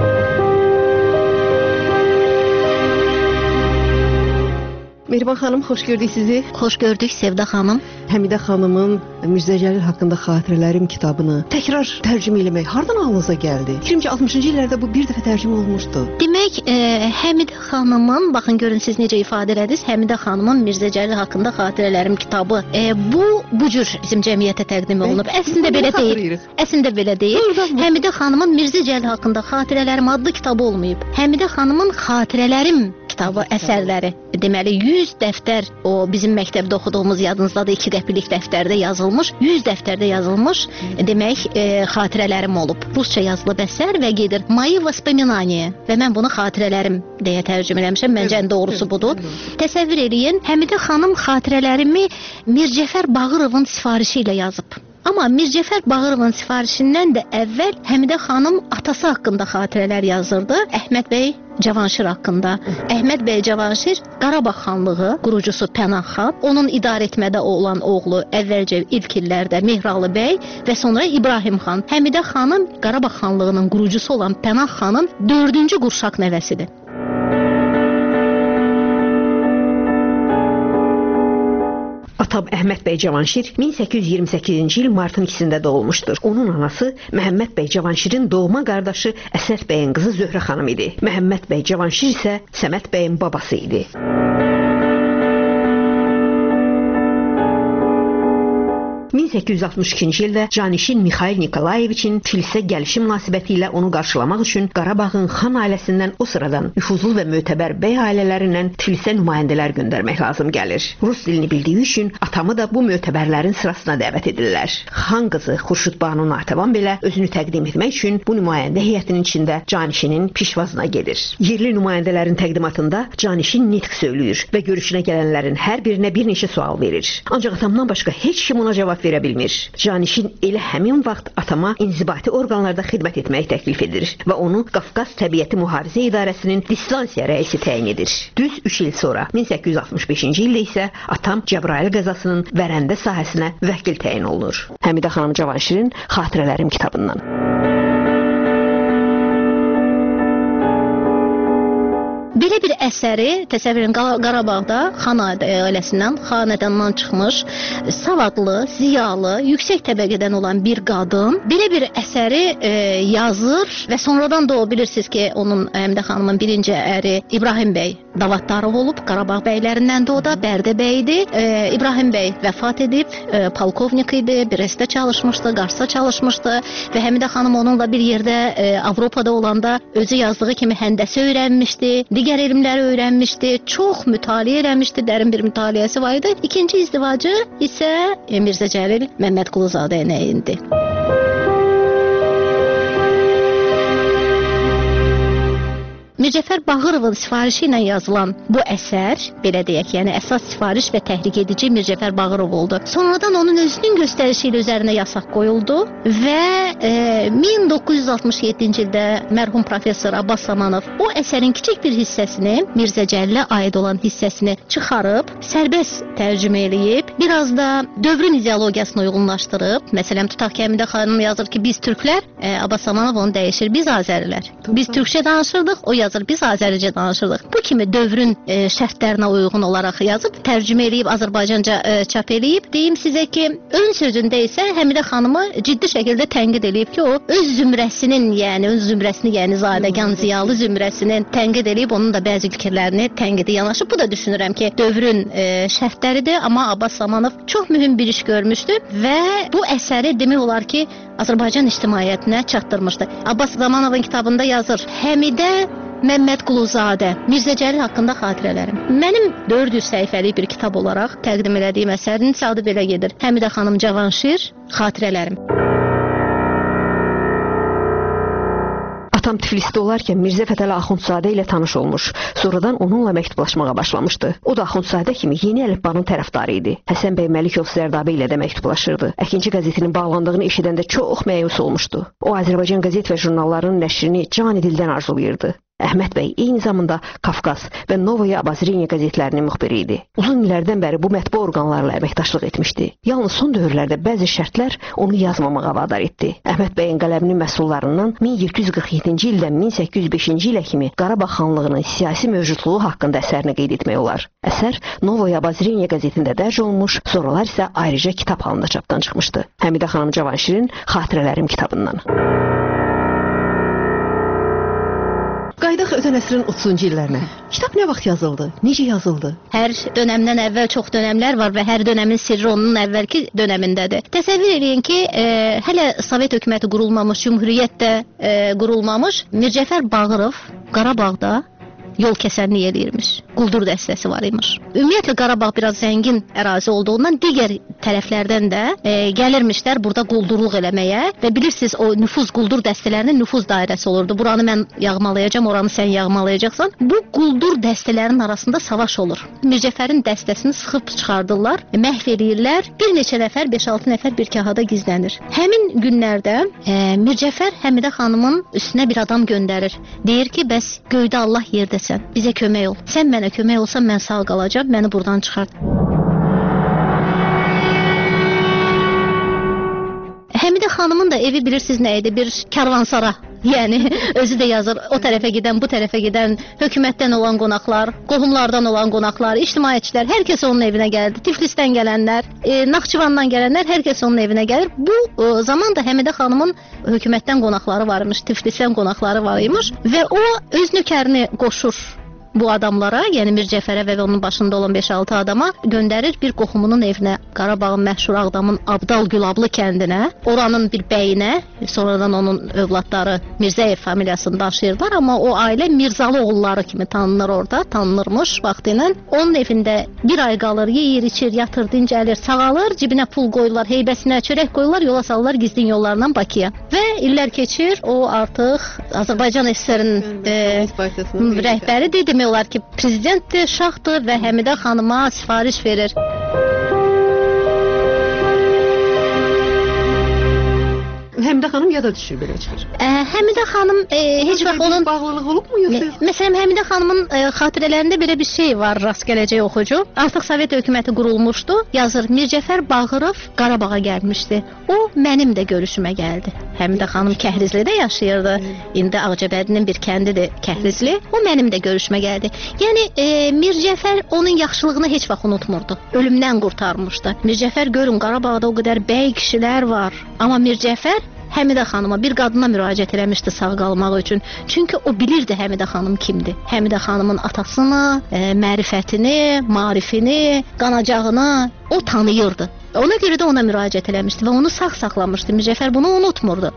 Mehriban xanım, xoş gördük sizi. Xoş gördük Sevda xanım. Həmidə xanımın Mirzə Cəlil haqqında Xatirələrim kitabını təkrar tərcümə eləmək hardan ağlınıza gəldi? Fikrimcə altmışıncı illərdə bu bir dəfə tərcümə olmuşdu. Demək, e, Həmidə xanımın, baxın görün siz necə ifadə elədiniz, Həmidə xanımın Mirzə Cəlil haqqında Xatirələrim kitabı e, bu bu cür bizim cəmiyyətə təqdim olunub. Əslində belə deyil. Əslində belə deyil. Həmidə xanımın Mirzə Cəlil haqqında Xatirələrim adlı kitabı olmayıb. Həmidə xanımın Xatirələrim kitabı əsərləri. Deməli yüz dəftər, o bizim məktəbdə oxuduğumuz yadınızdadır, iki qəpilik dəftərdə yazılmış, yüz dəftərdə yazılmış, demək, e, xatirələrim olub. Rusça yazılıb əsər və gedir Moyi vоспоминания və mən bunu xatirələrim deyə tərcümə eləmişəm. Məncə ən doğrusu budur. Təsəvvür eləyin, Həmidə xanım xatirələrimi Mircəfər Bağırovun sifarişi ilə yazıb. Amma Mircəfər Bağırovun sifarişindən də əvvəl Həmidə xanım atası haqqında xatirələr yazırdı. Əhməd bəy Cavanşir haqqında. Əhməd bəy Cavanşir Qarabağ xanlığı qurucusu Pənah xan, onun idarə etmədə olan oğlu əvvəlcə ilk illərdə Mehralı bəy və sonra İbrahim xan. Həmidə xanım Qarabağ xanlığının qurucusu olan Pənah xanın dördüncü qurşaq nəvəsidir. Atam Əhməd bəy Cavanşir min səkkiz yüz iyirmi səkkizinci il martın ikisində doğulmuşdur. Onun anası Məhəmməd bəy Cavanşirin doğma qardaşı Əsəd bəyin qızı Zöhrə xanım idi. Məhəmməd bəy Cavanşir isə Səməd bəyin babası idi. min səkkiz yüz altmış ikinci ildə Canişin Mixail Nikolayeviçin Tiflisə gəlişi münasibəti ilə onu qarşılamaq üçün Qarabağın xan ailəsindən o sıradan nüfuzlu və mötəbər bəy ailələrindən Tiflisə nümayəndələr göndərmək lazım gəlir. Rus dilini bildiyi üçün atamı da bu mötəbərlərin sırasına dəvət edirlər. Xan qızı Xurşudbanu Natəvan belə özünü təqdim etmək üçün bu nümayəndə heyətinin içində Canişinin pişvazına gedir. Yerli nümayəndələrin təqdimatında Canişin nitq söyləyir və görüşünə gələnlərin hər birinə bir neçə sual verir. Ancaq atamdan başqa heç kim ona cavab verə bilmir. Canişin elə həmin vaxt atama inzibati orqanlarda xidmət etməyi təklif edir və onu Qafqaz Təbiəti Mühafizə İdarəsinin distansiya rəisi təyin edir. Düz üç il sonra min səkkiz yüz altmış beşinci ildə isə atam Cəbrayıl qəzasının Vərəndə sahəsinə vəkil təyin olunur. Həmidə xanım Cavanşirin Xatirələrim kitabından. Belə bir əsəri, təsəvvür edin, Qarabağda xan ailəsindən, xanədandan çıxmış, savadlı, ziyalı, yüksək təbəqədən olan bir qadın belə bir əsəri e, yazır və sonradan da o bilirsiniz ki, onun Həmidə xanımın birinci əri İbrahim bəy Davaddarov olub, Qarabağ bəylərindən də o da, Bərdə bəy idi. E, İbrahim bəy vəfat edib, e, polkovnik idi, Brestdə çalışmışdı, Qarsda çalışmışdı və Həmidə xanım onunla bir yerdə e, Avropada olanda özü yazdığı kimi həndəsi öyrənmişdi, digər elmləri öyrənmişdi, çox mütaliə eləmişdi, dərin bir mütaliəsi var idi. İkinci izdivacı isə e, Mirzə Cəlil Məmmədquluzadəyə indi. Mircəfər Bağırovun sifarişi ilə yazılan bu əsər, belə deyək, yəni əsas sifariş və təhrik edici Mircəfər Bağırov oldu. Sonradan onun özünün göstərişi ilə üzərinə yasaq qoyuldu və e, min doqquz yüz altmış yeddinci ildə mərhum professor Abbas Samanov o əsərin kiçik bir hissəsini, Mirzə Cəlilə aid olan hissəsini çıxarıb, sərbəst tərcümə eləyib, biraz da dövrün ideologiyasına uyğunlaşdırıb. Məsələn, tutaq ki, Həmidə xanım yazır ki, biz türklər, e, Abbas Samanov onu dəyişir, biz azərilər. Biz türkçə danışırdıq, o yazır, biz azəricə danışırdıq. Bu kimi dövrün e, şərtlərinə uyğun olaraq yazıb, tərcümə eləyib, Azərbaycanca e, çap eləyib. Deyim sizə ki, ön sözündə isə Həmidə xanımı ciddi şəkildə tənqid eləyib ki, o öz zümrəsinin, yəni öz zümrəsini, yəni zadəgan ziyalı zümrəsinin tənqid eləyib, onun da bəzi fikirlərini tənqidi yanaşıb. Bu da düşünürəm ki, dövrün e, şərtləridir, amma Abbas Samanov çox mühüm bir iş görmüşdü və bu əsəri demək olar ki, Azərbaycan ictimaiyyətinə çatdırmışdı. Abbas Zamanovun kitabında yazır, Həmidə Məmmədquluzadə, Mirzə Cəlil haqqında xatirələrim. Mənim dörd yüz səhifəlik bir kitab olaraq təqdim elədiyim əsərin adı belə gedir. Həmidə xanım Cavanşir, xatirələrim. Atam Tiflisdə olarkən Mirzə Fətəli Axundzadə ilə tanış olmuş, sonradan onunla məktublaşmağa başlamışdı. O da Axundzadə kimi yeni əlifbanın tərəfdarı idi. Həsən bəy Məlikov Zərdabi ilə də məktublaşırdı. Əkinci qəzetinin bağlandığını eşidəndə çox məyus olmuşdu. O, Azərbaycan qəzet və jurnallarının nəşrini cani dildən arzulayırdı. Əhməd bəy eyni zamanda Kafkas və Novaya Abazreniya qəzetlərinin müxbiri idi. Uzun illərdən bəri bu mətbu orqanlarla əməkdaşlıq etmişdi. Yalnız son dövrlərdə bəzi şərtlər onu yazmamağa vadar etdi. Əhməd bəyin qələminin məhsullarından min yeddi yüz qırx yeddinci ildən min səkkiz yüz beşinci ilə kimi Qarabağ xanlığının siyasi mövcudluğu haqqında əsərini qeyd etmək olar. Əsər Novaya Abazreniya qəzetində dərc olunmuş, sonralar isə ayrıca kitab halında çapdan çıxmışdı. Həmidə xanım Cavanşirin Xatirələrim kitabından. Qaydaq ötən əsrin otuzuncu illərinə. Kitab nə vaxt yazıldı? Necə yazıldı? Hər dönəmdən əvvəl çox dönəmlər var və hər dönəmin sirri onun əvvəlki dönəmindədir. Təsəvvür edin ki, e, hələ Sovet hökuməti qurulmamış, Cümhuriyyət də e, qurulmamış, Mircəfər Bağırov Qarabağda yol kəsənlik eləyirmiş. Quldur dəstəsi var imiş. Ümumiyyətlə Qarabağ biraz zəngin ərazi olduğundan digər tərəflərdən də e, gəlirmişlər burada quldurluq eləməyə və bilirsiniz o nüfuz quldur dəstələrinin nüfuz dairəsi olurdu. Buranı mən yağmalayacağam, oranı sən yağmalayacaqsan. Bu quldur dəstələrinin arasında savaş olur. Mircəfərin dəstəsini sıxıb çıxardırlar, məhv eləyirlər. Bir neçə nəfər, beş altı nəfər bir kahada gizlənir. Həmin günlərdə e, Mircəfər Həmidə xanımın üstünə bir adam göndərir. Deyir ki, bəs göydə Allah yerdə sən, bizə kömək ol. Sən mənə kömək olsan, mən sağ qalacam, məni buradan çıxart. Həmidə xanımın da evi bilirsiniz nə idi? Bir karvansara. Yəni, özü də yazır, o tərəfə gedən, bu tərəfə gedən, hökumətdən olan qonaqlar, qohumlardan olan qonaqlar, ictimaiyyətçilər, hər kəs onun evinə gəldi. Tiflisdən gələnlər, e, Naxçıvandan gələnlər, hər kəs onun evinə gəlir. Bu e, zaman da Həmidə xanımın hökumətdən qonaqları varmış, Tiflisdən qonaqları var imiş və o öz nökərini qoşur bu adamlara, yəni Mircəfərə və onun başında olan beş altı adama göndərir bir qohumunun evinə, Qarabağın məşhur Ağdamın Abdal Gülablı kəndinə, oranın bir bəyinə, sonradan onun övladları Mirzəyev familiyasını daşıyırlar, amma o ailə Mirzalı oğulları kimi tanınır orada, tanınırmış vaxtıyla. Onun evində bir ay qalır, yeyir, içir, yatır, dincəlir, sağalır, cibinə pul qoyurlar, heybəsinə çörək qoyurlar, yola salırlar gizlin yollarla Bakıya. Və illər keçir, o artıq Azərbaycan S S R-nin e, rəhbəridir, demək olar ki, prezidentdir, şahdır və Həmidə xanıma sifariş verir. Həmidə xanım yada düşür, belə çıxır. Ə, Həmidə xanım e, heç vaxt onun bağlılığı olubmu yoxsa? Məsələn, Həmidə xanımın e, xatirələrində belə bir şey var, rast gələcək oxucu. Artıq Sovet hökuməti qurulmuşdu. Yazır, Mircəfər Bağırov Qarabağa gəlmişdi. O mənim də görüşümə gəldi. Həmidə xanım Kəhrizlidə yaşayırdı. İndi Ağcabədinin bir kəndidir Kəhrizli. O mənim də görüşümə gəldi. Yəni e, Mircəfər onun yaxşılığını heç vaxt unutmurdu. Ölümdən qurtarmışdı. Mircəfər görün Qarabağda o qədər bəy kişilər var. Amma Mircəfər Həmidə xanıma, bir qadına müraciət eləmişdi sağ qalmaq üçün. Çünki o bilirdi Həmidə xanım kimdir. Həmidə xanımın atasını, e, mərifətini, marifini, qanacağını o tanıyırdı. Ona görə də ona müraciət eləmişdi və onu sağ saxlamışdı. Mircəfər bunu unutmurdu.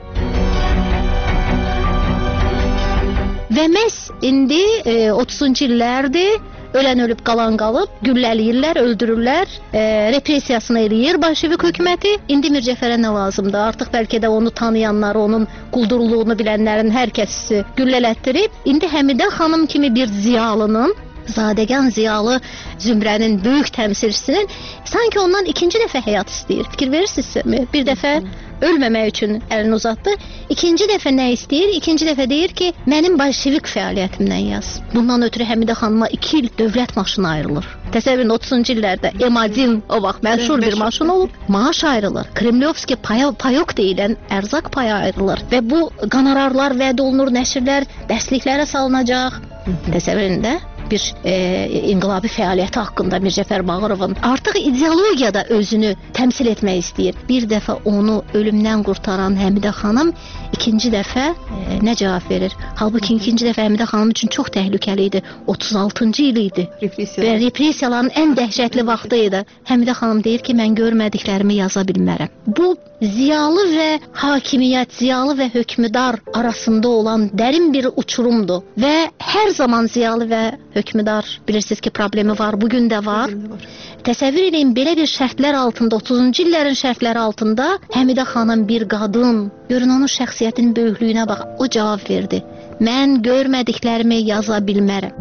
Və məhz indi e, otuzuncu illərdir, ölən ölüb, qalan qalıb, güllələyirlər, öldürürlər, e, repressiyasını eləyir bolşevik hökuməti. İndi Mircəfərə nə lazımdır? Artıq bəlkə də onu tanıyanları, onun quldurluğunu bilənlərin hər kəsi güllələtdirib. İndi Həmidə xanım kimi bir ziyalının, zadəgan ziyalı zümrənin böyük təmsilçisinin sanki ondan ikinci dəfə həyat istəyir. Fikir verirsinizmi? Bir dəfə ölməmək üçün əlini uzatdı. İkinci dəfə nə istəyir? İkinci dəfə deyir ki, mənim bolşevik fəaliyyətimdən yaz. Bundan ötürü Həmidə xanıma iki il dövlət maşını ayrılır. Təsəvvürün otuzuncu illərdə M bir o vaxt məşhur bir maşın olub, maaş ayrılır. Kremlyovski payok deyilən ərzaq payı ayrılır və bu qonorarlar vəd olunur, nəşrlər dərsliklərə salınacaq. Təsəvvürün də bir e, inqilabi fəaliyyəti haqqında Mircəfər Bağırovun artıq ideologiyada özünü təmsil etmək istəyir. Bir dəfə onu ölümdən qurtaran Həmidə xanım ikinci dəfə e, nə cavab verir? Halbuki ikinci dəfə Həmidə xanım üçün çox təhlükəli idi. otuz altıncı il idi. Və repressiyaların ən dəhşətli vaxtı idi. Həmidə xanım deyir ki, mən görmədiklərimi yaza bilmərəm. Bu ziyalı və hakimiyyət, ziyalı və hökmdar arasında olan dərin bir uçurumdur və hər zaman ziyalı və hökmdar bilirsiniz ki, problemi var, bugün də var. var. Təsəvvür edin, belə bir şərtlər altında, otuzuncu illərin şərtləri altında Həmidə xanım bir qadın, görün onun şəxsiyyətinin böyüklüyünə bax, o cavab verdi. Mən görmədiklərimi yaza bilmərəm.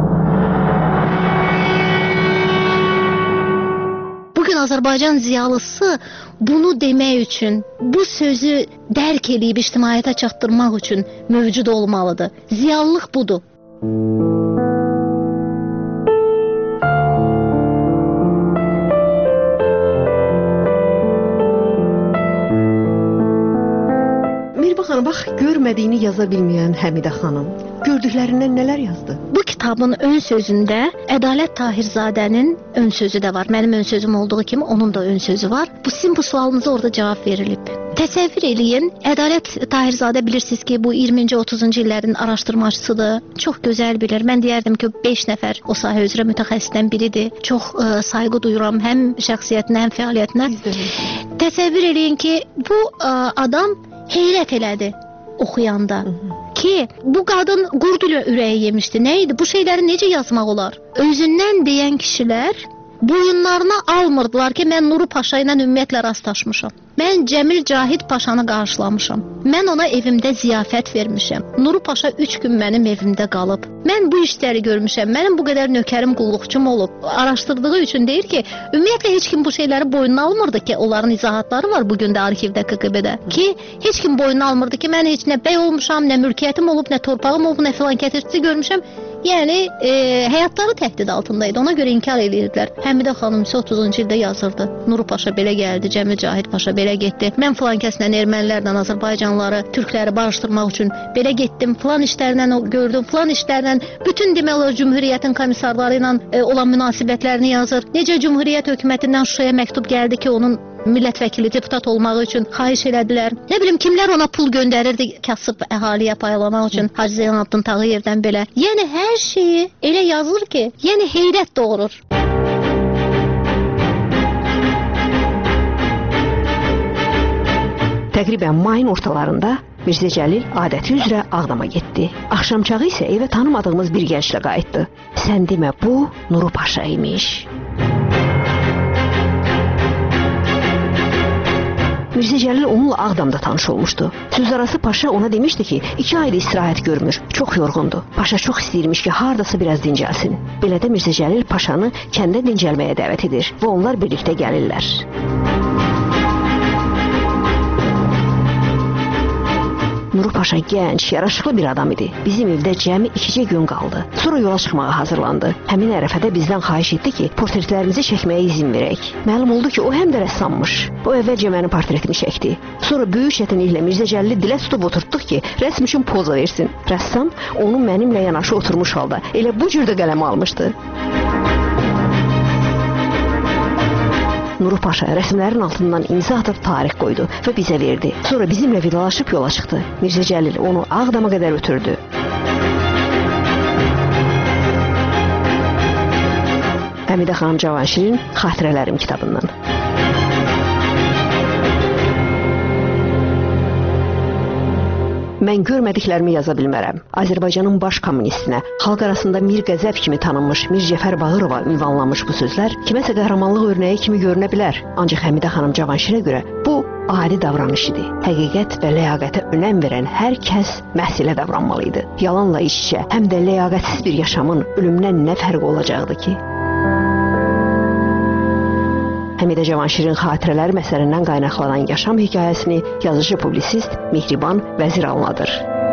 Bugün Azərbaycan ziyalısı bunu demək üçün, bu sözü dərk edib ictimaiyyətə çatdırmaq üçün mövcud olmalıdır. Ziyalılıq budur. Bax, görmədiyini yaza bilməyən Həmidə xanım gördüklərindən nələr yazdı? Bu kitabın ön sözündə Ədalət Tahirzadənin ön sözü də var. Mənim ön sözüm olduğu kimi onun da ön sözü var. Bu sizin bu sualınıza orada cavab verilib. Təsəvvür eləyin, Ədalət Tahirzadə bilirsiniz ki, bu iyirminci otuzuncu illərin araşdırmacısıdır. Çox gözəl bilir. Mən deyərdim ki, beş nəfər o sahə üzrə mütəxəssisdən biridir. Çox ə, sayğı duyuram həm şəxsiyyətinə, həm fəaliyyətinə. Təsəvvür eləyin ki, bu ə, adam heyrət elədi oxuyanda. Hı -hı. Ki, bu qadın qurd ilə ürəyi yemişdi. Nə idi? Bu şeyləri necə yazmaq olar? Özündən deyən kişilər boyunlarına almırdılar ki, mən Nuru Paşa ilə ümumiyyətlə rastlaşmışam. Mən Cəmil Cahid Paşanı qarşılamışam. Mən ona evimdə ziyafət vermişəm. Nuru Paşa üç gün mənim evimdə qalıb. Mən bu işləri görmüşəm. Mənim bu qədər nökərim, qulluqçum olub. Araşdırdığı üçün deyir ki, ümumiyyətlə heç kim bu şeyləri boynuna almırdı ki, onların izahatları var bugün də arxivdə, K G B-də. Ki, heç kim boynuna almırdı ki, mən heç nə bəy olmuşam, nə mülkiyyətim olub, nə torpağım olub, nə filan kətirçisi görmüşəm. Yəni, e, həyatları təhdid altındaydı. Ona görə inkar edirdilər. Həmidə xanım isə otuzuncu ildə yazırdı. Nuru Paşa belə gəldi, Cəmil Cahid Paşa belə getdi. Mən filan kəslə, ermənilərlə, Azərbaycanlıları, türkləri barışdırmaq üçün belə getdim. Filan işlərlə gördüm, filan işlərlə bütün demək olar Cümhuriyyətin komissarları ilə e, olan münasibətlərini yazır. Necə Cümhuriyyət hökumətindən Şuşaya məktub gəldi ki, onun millət vəkili, deputat olmağı üçün xahiş elədilər. Nə bilim, kimlər ona pul göndərirdi kasıb əhaliyə paylamaq üçün, Hacı Zeynalabdin Tağıyevdən belə. Yəni, hər şeyi elə yazır ki, yəni heyrət doğurur. Təqribən mayın ortalarında Mirzə Cəlil adəti üzrə Ağdama getdi. Axşamçağı isə evə tanımadığımız bir gənclə qayıtdı. Sən demə, bu Nuru Paşa imiş. Mirzə Cəlil onunla Ağdamda tanış olmuşdu. Sözarası Paşa ona demişdi ki, iki ayda istirahət görmür, çox yorğundu. Paşa çox istəyirmiş ki, hardasa biraz dincəlsin. Belə də Mirzə Cəlil Paşanı kəndə dincəlməyə dəvət edir və onlar birlikdə gəlirlər. Nuru Paşa gənc, yaraşıqlı bir adam idi. Bizim evdə cəmi ikicə gün qaldı. Sonra yola çıxmağa hazırlandı. Həmin ərəfədə bizdən xahiş etdi ki, portretlərimizi çəkməyə izin verək. Məlum oldu ki, o həm də rəssammış. O əvvəlcə mənim portretimi çəkdi. Sonra böyük çətinliklə Mirzə Cəlili dilə tutub oturtduq ki, rəsm üçün poza versin. Rəssam onu mənimlə yanaşı oturmuş halda elə bu cürdə qələmə almışdı. Nuru Paşa rəsmlərin altından imza atıb tarix qoydu və bizə verdi. Sonra bizimlə vidalaşıb yola çıxdı. Mirzə Cəlil onu Ağdama qədər ötürdü. Həmidə xanım Cavanşirin Xatirələrim kitabından. Mən görmədiklərimi yaza bilmərəm. Azərbaycanın baş kommunistinə, xalq arasında Mir Qəzəb kimi tanınmış Mir Cəfər Bağırova ünvanlanmış bu sözlər kiməsə qəhrəmanlıq örnəyi kimi görünə bilər. Ancaq Həmidə xanım Cavanşirə görə bu adi davranış idi. Həqiqət və ləyaqətə önəm verən hər kəs məhsilə davranmalıydı. Yalanla iç-içə, həm də ləyaqətsiz bir yaşamın ölümdən nə fərqi olacaqdı ki? Həmidə Cavanşirin Xatirələri məsələrindən qaynaqlanan yaşam hekayəsini yazıcı publisist Mehriban Vəziralnadır.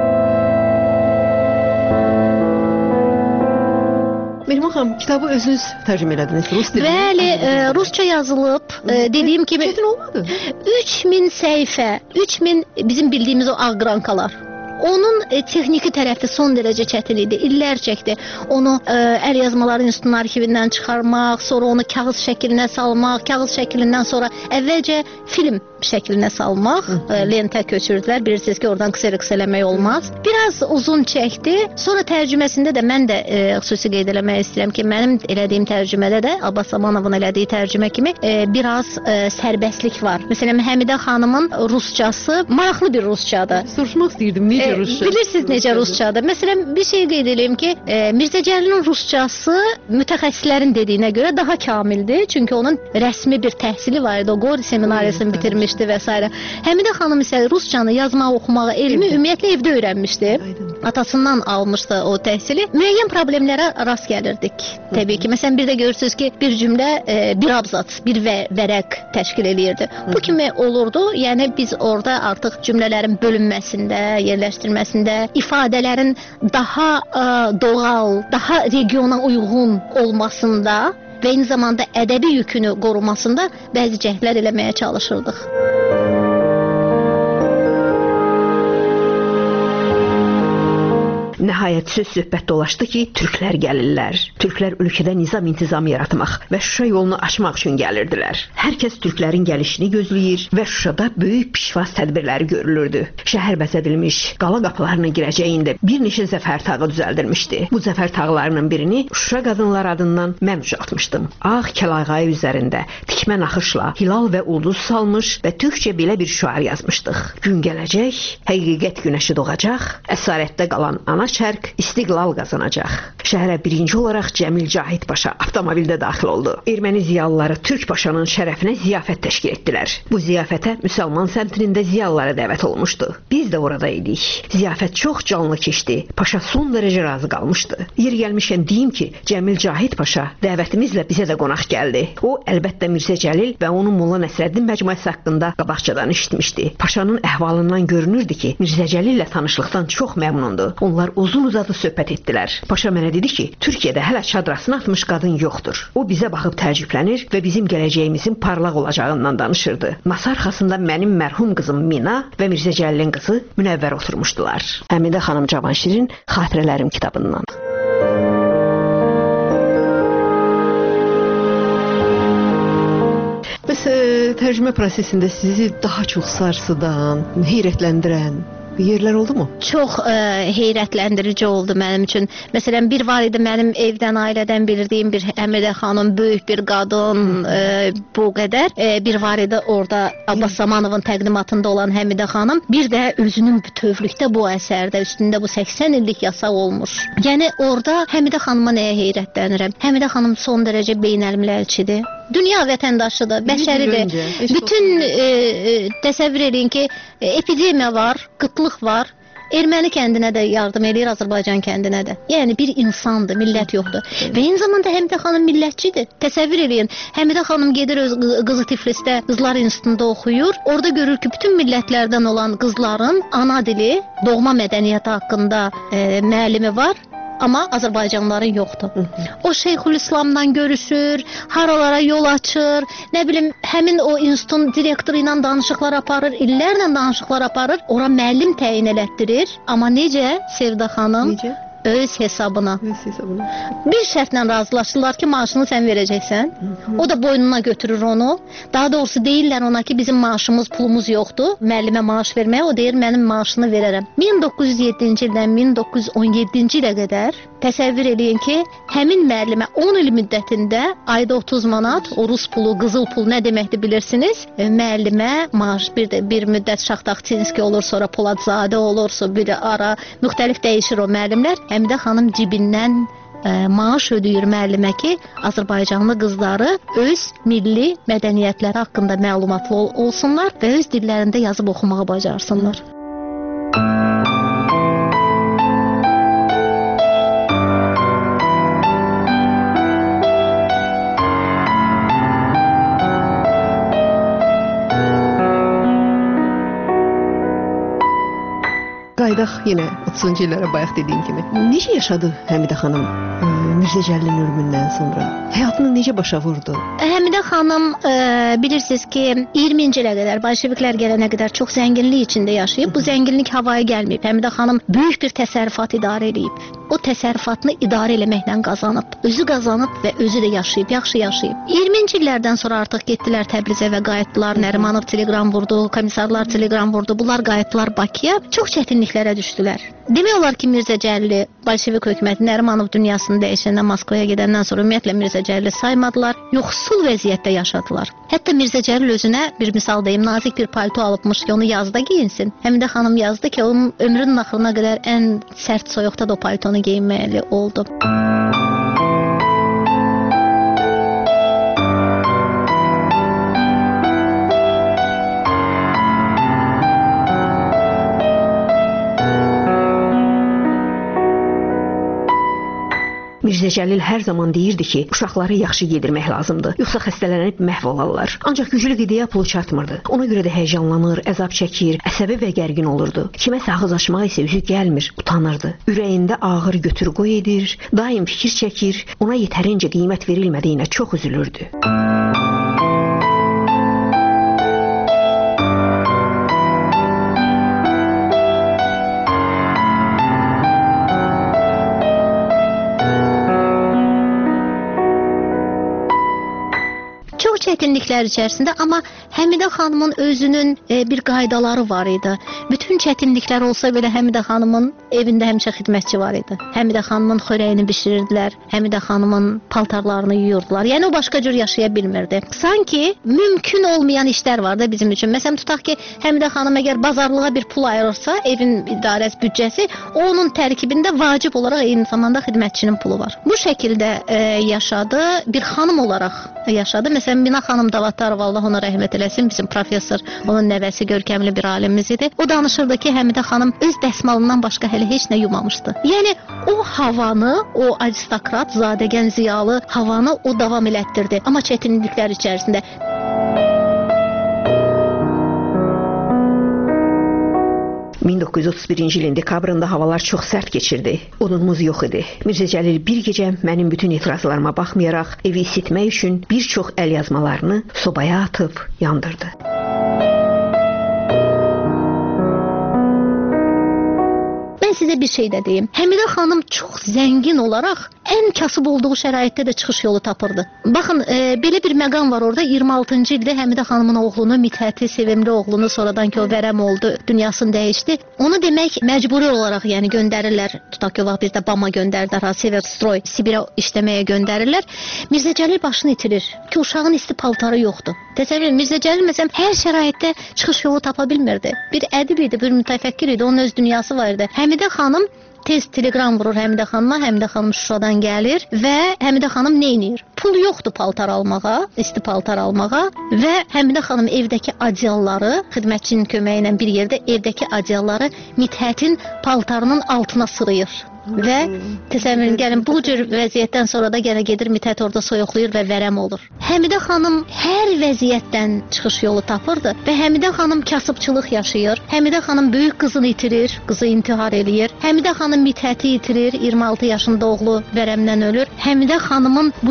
Mehriban xanım, kitabı özünüz tərcümə elədiniz, rus dilində? Bəli, e, rusca yazılıb. E, dediyim kimi çətin olmadı. üç min səhifə, üç min bizim bildiyimiz o ağqrankalar. Onun e, texniki tərəfi son dərəcə çətin idi. İllər çəkdi. Onu e, əl yazmaları institutunun arxivindən çıxarmaq, sonra onu kağız şəklinə salmaq, kağız şəklindən sonra əvvəlcə film şəklinə salmaq, e, lentə köçürdülər. Bilirsiniz ki, oradan kseroks eləmək olmaz. Biraz uzun çəkdi. Sonra tərcüməsində də mən də e, xüsusi qeyd eləmək istəyirəm ki, mənim elədiyim tərcümədə də Abbas Amanovun elədiyi tərcümə kimi e, biraz e, sərbəstlik var. Məsələn, Həmidə xanımın ruscası maraqlı bir ruscadır. Soruşmaq istəyirdim, necə e, rusca? Bilirsiniz necə ruscadır? Məsələn, bir şey qeyd edeyim ki, e, Mirzə Cəlilin ruscası mütəxəssislərin dediyinə görə daha kamildir. Çünki onun rəsmi bir təhsili var idi. O Qori seminariyasını bitirmişdi və s. Həmidə xanım isə ruscanı yazmağı, oxumağı, elmi ümumiyyətlə evdə öyrənmişdi. Atasından almışdı o təhsili. Müəyyən problemlərə rast gəlirdik. Təbii ki, məsələn, bir də görürsünüz ki, bir cümlə e, bir abzat, bir və vərəq təşkil eləyirdi. Bu kimi olurdu. Yəni biz orada artıq cümlələrin bölünməsində, yerləşdirilməsində, ifadələrin daha ə, doğal, daha regiona uyğun olmasında və eyni zamanda ədəbi yükünü qorumasında bəzi cəhdlər eləməyə çalışırdıq. Nəhayət söz söhbət dolaşdı ki, türklər gəlirlər. Türklər ölkədə nizam-intizam yaratmaq və Şuşa yolunu açmaq üçün gəlirdilər. Hər kəs türklərin gəlişini gözləyir və Şuşada böyük pişvaz tədbirləri görülürdü. Şəhər bəzədilmiş, qala qapılarına girəcəyində bir neçə zəfər tağı düzəldilmişdi. Bu zəfər tağlarının birini Şuşa qadınlar adından mən ucaltmışdım. Ağ kəlağayı üzərində tikmə naxışla hilal və ulduz salmış və türkcə belə bir şüar yazmışdıq. Gün gələcək, həqiqət günəşi doğacaq, əsarətdə qalan ana şərq istiqlal qazanacaq. Şəhərə birinci olaraq Cəmil Cahid Paşa avtomobildə daxil oldu. Erməni ziyalıları Türk Paşanın şərəfinə ziyafət təşkil etdilər. Bu ziyafətə müsəlman səmtində ziyalılara dəvət olmuşdu. Biz də orada idik. Ziyafət çox canlı keçdi. Paşa son dərəcə razı qalmışdı. Yer gəlmişkən deyim ki, Cəmil Cahid Paşa dəvətimizlə bizə də qonaq gəldi. O, əlbəttə Mirzə Cəlil və onun Molla Nəsrəddin məcmuəsi haqqında qabaqcadan eşitmişdi. Paşanın əhvalından görünürdü ki, Mirzə Cəlillə tanışlıqdan çox məmnundu. Onlar uzun-uzadı söhbət etdilər. Paşa mənə dedi ki, Türkiyədə hələ çadrasını atmış qadın yoxdur. O bizə baxıb təəccüblənir və bizim gələcəyimizin parlaq olacağından danışırdı. Masa arxasında mənim mərhum qızım Mina və Mirzə Cəlilin qızı Münəvvər oturmuşdular. Həmidə xanım Cavanşirin Xatirələrim kitabından. Bəs tərcümə prosesində sizi daha çox sarsıdan, heyrətləndirən yerlər oldu mu? Çox ə, heyrətləndirici oldu mənim üçün. Məsələn, bir var idi mənim evdən, ailədən bildiyim bir Həmidə xanım, böyük bir qadın, ə, bu qədər. Ə, bir var idi orada Abbas Amanovun təqdimatında olan Həmidə xanım. Bir də özünün bütövlükdə bu əsərdə, üstündə bu səksən illik yasaq olmuş. Yəni orada Həmidə xanıma nəyə heyrətlənirəm? Həmidə xanım son dərəcə beynəlmiləlçidir. Dünya vətəndaşıdır, bəşəridir. Bütün e, e, təsəvvür edin ki, e, epidemiya var, qıtlıq var. Erməni kəndinə də yardım edir, Azərbaycan kəndinə də. Yəni bir insandır, millət yoxdur. Və eyni zamanda Həmidə xanım millətçidir. Təsəvvür edin, Həmidə xanım gedir öz qızı Tiflisdə Qızlar İnstitutunda oxuyur. Orada görür ki, bütün millətlərdən olan qızların ana dili, doğma mədəniyyəti haqqında e, müəllimi var. Amma Azərbaycanlıların yoxdur. O Şeyxülislamdan görüşür, haralara yol açır, nə bilim, həmin o institutun direktoru ilə danışıqlar aparır, illərlə danışıqlar aparır, ora müəllim təyin elətdirir. Amma necə, Sevda xanım? Necə? öz hesabına. Öz hesabına. Bir şərtlə razılaşdılar ki, maaşını sən verəcəksən. O da boynuna götürür onu. Daha doğrusu deyirlər ona ki, bizim maaşımız, pulumuz yoxdur. Müəllimə maaş verməyə, o deyir mənim maaşını verərəm. min doqquz yüz yeddinci ildən min doqquz yüz on yeddinci ilə qədər təsəvvür eləyin ki, həmin müəllimə on il müddətində ayda otuz manat, o rus pulu, qızıl pul nə deməkdir bilirsiniz? E, müəllimə maaş bir də bir müddət Şaxtaxtinski olur, sonra Poladzadə olur, sonra bir ara müxtəlif dəyişir o müəllimlər. Həmidə xanım cibindən ə, maaş ödəyir müəllimə ki, Azərbaycanlı qızları öz milli mədəniyyətləri haqqında məlumatlı ol olsunlar və öz dillərində yazıb oxumağı bacarsınlar. Qaydaq yenə otuzuncu illərə bayaq dediyim kimi. Necə yaşadı Həmidə xanım Mirzə Cəlilin ölümündən sonra? Həyatını necə başa vurdu? Həmidə xanım e, bilirsiniz ki, iyirminci ilə qədər, bolşeviklər gələnə qədər çox zənginlik içində yaşayıb. Bu zənginlik havaya gəlməyib. Həmidə xanım böyük bir təsərrüfat idarə edib. O təsərrüfatını idarə eləməklə qazanıb. Özü qazanıb və özü də yaşayıb, yaxşı yaşayıb. iyirminci illərdən sonra artıq getdilər Təbrizə və qayıtdılar. Nərimanov telegram vurdu, komissarlar telegram vurdu. Bunlar qayıtdılar Bakıya. Çox çətinliklərə düşdülər. Demək olar ki, Mirzə Cəlili bolşevik hökuməti Nərimanov dünyasını dəyişəndən Moskvaya gedəndən sonra ümumiyyətlə Mirzə Cəlili saymadılar. Yoxsul vəziyyətdə yaşadılar. Hətta Mirzə Cəlil özünə bir misal deyim, nazik bir palto alıbmış ki, onu yazda giyinsin. Həmidə xanım yazdı ki, onun ömrünün axırına qədər ən sərt soyuqda da o paltonu geyinməli oldu. Mirzə Cəlil hər zaman deyirdi ki, uşaqları yaxşı yedirmək lazımdır, yoxsa xəstələnib məhv olarlar. Ancaq güclü qidaya pulu çatmırdı. Ona görə də həyəcanlanır, əzab çəkir, əsəbi və gərgin olurdu. Kiməsə ağız açmağa isə üzü gəlmir, utanırdı. Ürəyində ağır götür-qoy edir, daim fikir çəkir, ona yetərincə qiymət verilmədiyinə çox üzülürdü. Çətinliklər içərisində, amma Həmidə xanımın özünün e, bir qaydaları var idi. Bütün çətinliklər olsa belə Həmidə xanımın evində həmişə xidmətçi var idi. Həmidə xanımın xörəyini bişirirdilər, Həmidə xanımın paltarlarını yuyurdular. Yəni o başqa cür yaşaya bilmirdi. Sanki mümkün olmayan işlər var da bizim üçün. Məsələn, tutaq ki, Həmidə xanım əgər bazarlığa bir pul ayırırsa, evin idarəsi büdcəsi, onun tərkibində vacib olaraq eyni zamanda xidmətçinin pulu var. Bu şəkildə e, yaşadı, bir xanım olaraq yaşadı. Məsələn, Mina xanım Davatarov, Allah ona rəhmət eləsin, bizim professor, onun nəvəsi, görkəmli bir alimimiz idi. O danışırdı ki, Həmidə xanım öz dəsmalından başqa hələ heç nə yumamışdı. Yəni o havanı, o aristokrat, zadəgən, ziyalı havanı o davam elətdirdi. Amma çətinliklər içərisində. min doqquz yüz otuz birinci ilin dekabrında havalar çox sərt keçirdi. Odunumuz yox idi. Mirzə Cəlil bir gecə mənim bütün etirazlarıma baxmayaraq evi isitmək üçün bir çox əl yazmalarını sobaya atıb yandırdı. Mən sizə bir şey də deyim. Həmidə xanım çox zəngin olaraq ən kasıb olduğu şəraitdə də çıxış yolu tapırdı. Baxın, e, belə bir məqam var orada. iyirmi altıncı ildə Həmidə xanımın oğlunu, Mithəti, sevimli oğlunu, sonradan ki o vərəm oldu, dünyasını dəyişdi. Onu demək məcburi olaraq, yəni göndərirlər. Tutaq ki, o vaxt bizdə Bama göndərdilər, Severstroy, Sibirə işləməyə göndərirlər. Mirzə Cəlil başını itirir ki, uşağın isti paltarı yoxdur. Təsəvvür edin, Mirzə Cəlil məsələn hər şəraitdə çıxış yolu tapa bilmirdi. Bir ədib idi, bir mütəfəkkir idi, onun öz dünyası var idi. Həmidə xanım tez telegram vurur Həmidə xanıma, Həmidə xanım Şuşadan gəlir və Həmidə xanım nə edir? Pul yoxdur paltar almağa, isti paltar almağa və Həmidə xanım evdəki adyalları, xidmətçinin köməyi ilə bir yerdə evdəki adyalları Mithətin paltarının altına sırıyır. Və təsəvvürün gəlin, bu cür vəziyyətdən sonra da yenə gedir Mithət orada soyuqlayır və vərəm olur. Həmidə xanım hər vəziyyətdən çıxış yolu tapırdı və Həmidə xanım kasıbçılıq yaşayır. Həmidə xanım böyük qızını itirir, qızı intihar eləyir. Həmidə xanım Mithəti itirir, iyirmi altı yaşında oğlu vərəmdən ölür. Həmidə xanımın bu dörd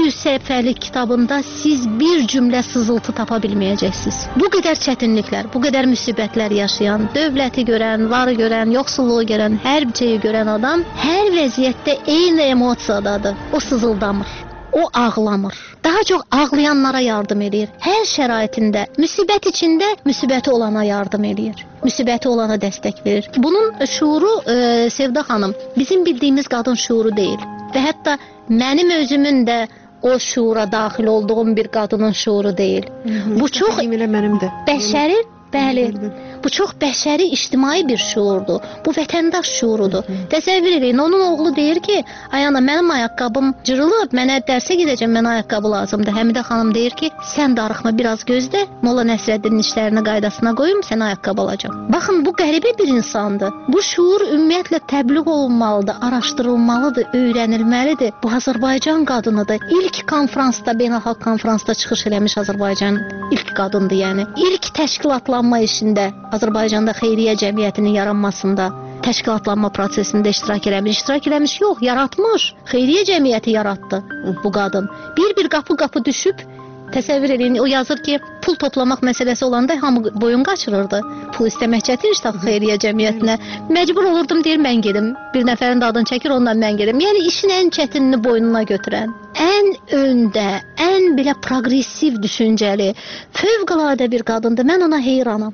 yüz səhifəlik kitabında siz bir cümlə sızıltı tapa bilməyəcəksiniz. Bu qədər çətinliklər, bu qədər müsibətlər yaşayan, dövləti görən, varı görən, yoxsulluğu görən, hər bir şeyi görən adam hər vəziyyətdə eyni emosiyadadır. O sızıldamır, o ağlamır. Daha çox ağlayanlara yardım edir. Hər şəraitində, müsibət içində müsibəti olana yardım edir. Müsibəti olana dəstək verir. Bunun şuuru e, Sevda xanım, bizim bildiyimiz qadın şuuru deyil. Və hətta mənim özümün də o şuura daxil olduğum bir qadının şuuru deyil. Hı-hı, bu çox mənim də. Bəşəri, bəli. Bu çox bəşəri, ictimai bir şuurdur. Bu vətəndaş şuurudur. Təsəvvür edin, onun oğlu deyir ki, ay ana, mənim ayaqqabım cırılıb, mənə dərsə gedəcəm, mənə ayaqqabı lazımdır. Həmidə xanım deyir ki, sən darıxma, biraz gözlə, Molla Nəsrəddinin işlərini qaydasına qoyum, sənə ayaqqabı alacam. Baxın, bu qəribə bir insandır. Bu şuur ümumiyyətlə təbliğ olunmalıdır, araşdırılmalıdır, öyrənilməlidir. Bu Azərbaycan qadınıdır. İlk konfransda, beynəlxalq konfransda çıxış eləmiş Azərbaycan ilk qadındır, yəni. İlk təşkilatlanma işində Azərbaycanda xeyriyyə cəmiyyətinin yaranmasında, təşkilatlanma prosesində iştirak eləmiş, iştirak eləmiş yox, yaratmış. Xeyriyyə cəmiyyəti yaratdı bu qadın. Bir-bir qapı-qapı düşüb, təsəvvür edin, o yazır ki, pul toplamaq məsələsi olanda hamı boyun qaçırırdı. Pul istəmək çətin işdə xeyriyyə cəmiyyətinə. Məcbur olurdum, deyir, mən gedim. Bir nəfərin də adını çəkir, ondan mən gedim. Yəni, işin ən çətinini boynuna götürən, ən öndə, ən belə progressiv düşüncəli, fövqəladə bir qadındır. Mən ona heyranam.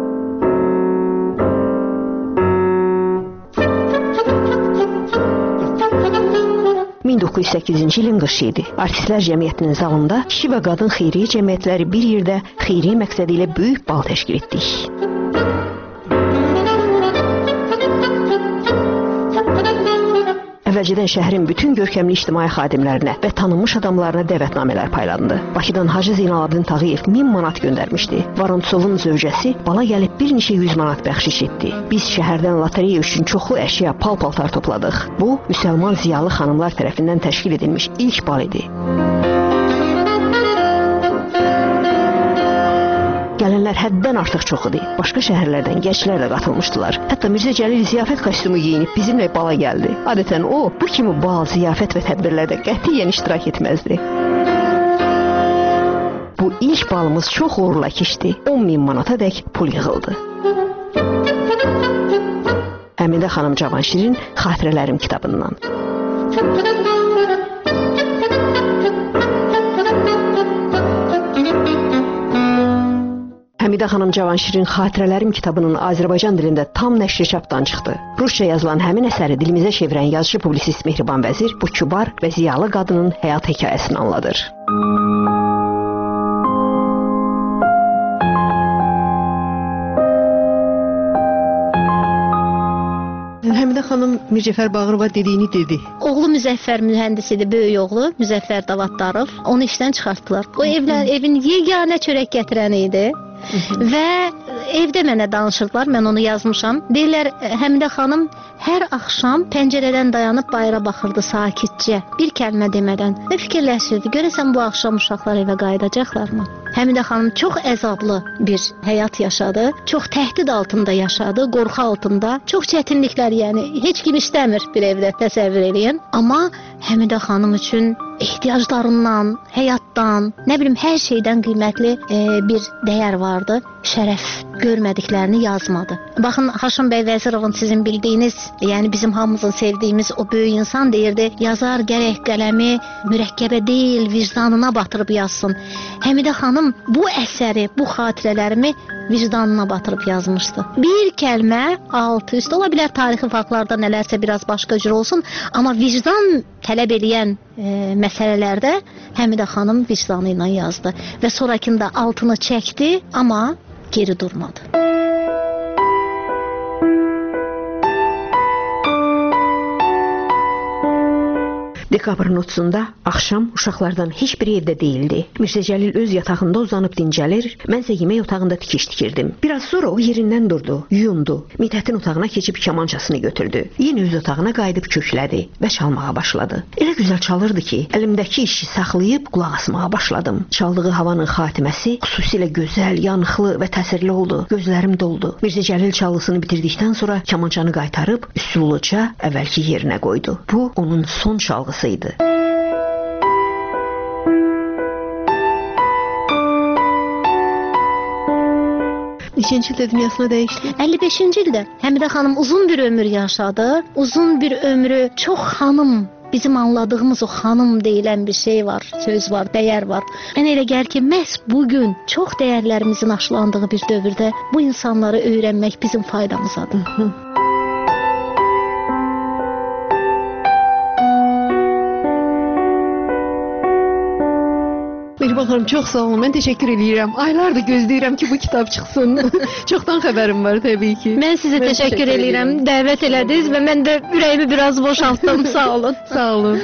min doqquz yüz səkkizinci ilin qışı idi. Artistlər Cəmiyyətinin zalında kişi və qadın xeyriyyə cəmiyyətləri bir yerdə xeyriyyə məqsədi ilə böyük bal təşkil etdik. Əvvəlcədən şəhərin bütün görkəmli ictimai xadimlərinə və tanınmış adamlarına dəvətnamələr paylandı. Bakıdan Hacı Zeynalabdin Tağıyev min manat göndərmişdi. Varantsovun zövcəsi bala gəlib bir neçə yüz manat bəxşiş etdi. Biz şəhərdən lotereya üçün çoxlu əşya, pal-paltar topladıq. Bu, müsəlman ziyalı xanımlar tərəfindən təşkil edilmiş ilk bal idi. Gələnlər həddən artıq çox idi. Başqa şəhərlərdən gənclər də qatılmışdılar. Hətta Mirzə Cəlil ziyafət kostyumu geyinib bizimlə bala gəldi. Adətən o, bu kimi bal, ziyafət və tədbirlərdə qətiyyən iştirak etməzdi. Bu ilk balımız çox uğurla keçdi. on min manata dək pul yığıldı. Həmidə xanım Cavanşirin Xatirələrim kitabından. Həmidə xanım Cavanşirin Xatirələrim kitabının Azərbaycan dilində tam nəşri çapdan çıxdı. Rusça yazılan həmin əsəri dilimizə çevirən yazıcı publisist Mehriban Vəzir bu kübar və ziyalı qadının həyat hekayəsini anladır. Həmidə xanım Mircəfər Bağırova dediyini dedi. Oğlu Müzəffər mühəndisidir, böyük oğlu Müzəffər Davaddarov. Onu işdən çıxartdılar. O evlər, evin yeganə çörək gətirəni idi. Və evdə mənə danışırdılar, mən onu yazmışam. Deyirlər, Həmidə xanım hər axşam pəncərədən dayanıb bayıra baxırdı sakitcə, bir kəlmə demədən və fikirləşirdi, görəsən bu axşam uşaqlar evə qayıdacaqlarmı? Həmidə xanım çox əzablı bir həyat yaşadı, çox təhdid altında yaşadı, qorxu altında, çox çətinliklər, yəni heç kim istəmir bir evdə, təsəvvür edin. Amma Həmidə xanım üçün ehtiyaclarından, həyatdan, nə bilim, hər şeydən qiymətli e, bir dəyər vardı. Şərəf görmədiklərini yazmadı. Baxın, Haşim bəy Vəzirovun sizin bildiyiniz, yəni bizim hamımızın sevdiyimiz o böyük insan deyirdi, yazar gərək qələmi mürəkkəbə deyil, vicdanına batırıb yazsın. Həmidə xanım bu əsəri, bu xatirələrimi vicdanına batırıb yazmışdı. Bir kəlmə altı üst ola bilər, tarixi faktlarda nələrsə biraz başqa cür olsun, amma vicdan tələb edən e, məsələlərdə Həmidə xanım vicdanı ilə yazdı və sonrakında altını çəkdi, amma geri durmadı. Dekabrın otuzunda axşam uşaqlardan heç biri evdə deyildi. Mirzə Cəlil öz yatağında uzanıb dincəlir, mənsə yemək otağında tikiş tikirdim. Biraz sonra o yerindən durdu, yuyundu, Mithətin otağına keçib kamançasını götürdü. Yenə öz otağına qayıdıb köklədi və çalmağa başladı. Elə gözəl çalırdı ki, əlimdəki işi saxlayıb qulaq asmağa başladım. Çaldığı havanın xatiməsi xüsusilə gözəl, yanıqlı və təsirli oldu. Gözlərim doldu. Mirzə Cəlil çalğısını bitirdikdən sonra kamançanı qaytarıb üsulluca əvvəlki yerinə qoydu. Bu onun son çalğısı idi. neçənci ildə dünyasına dəyişdi? əlli beşinci ildə Həmidə xanım uzun bir ömür yaşadı. Uzun bir ömrü çox xanım, bizim anladığımız o xanım deyilən bir şey var, söz var, dəyər var. Mənə elə gəlir ki, məhz bugün çox dəyərlərimizin aşılandığı bir dövrdə bu insanları öyrənmək bizim faydamızadır. Mehriban xanım, çox sağ olun. Mən təşəkkür edirəm. Aylardır gözləyirəm ki, bu kitab çıxsın. Çoxdan xəbərim var təbii ki. Mən sizə mən təşəkkür, təşəkkür edirəm. Dəvət elədiniz və mən də ürəyimi biraz boşaltdım. Sağ olun. Sağ olun.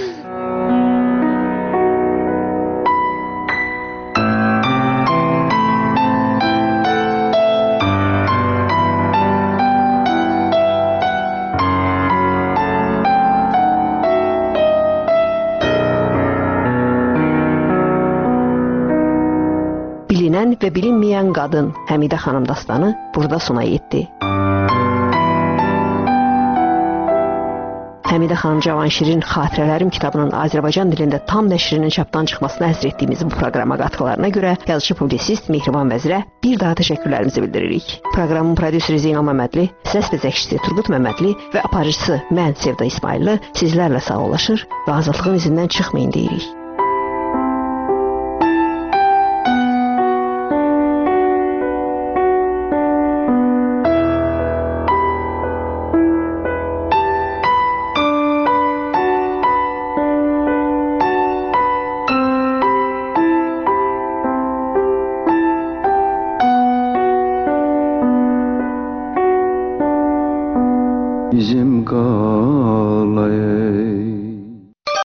Bilinən və bilinməyən qadın Həmidə xanım dastanı burada sona yetdi. Həmidə xanım Cavanşirin Xatirələrim kitabının Azərbaycan dilində tam nəşrinin çapdan çıxmasına həsr etdiyimiz bu proqrama qatqılarına görə yazıcı publisist Mehriban Vəzirə bir daha təşəkkürlərimizi bildiririk. Proqramın prodüseri Zeynal Məmmədli, səs bəzəkçisi Turqut Məmmədli və aparıcısı mən Sevda İsmayıllı sizlərlə sağollaşır və azadlığın izindən çıxmayın deyirik.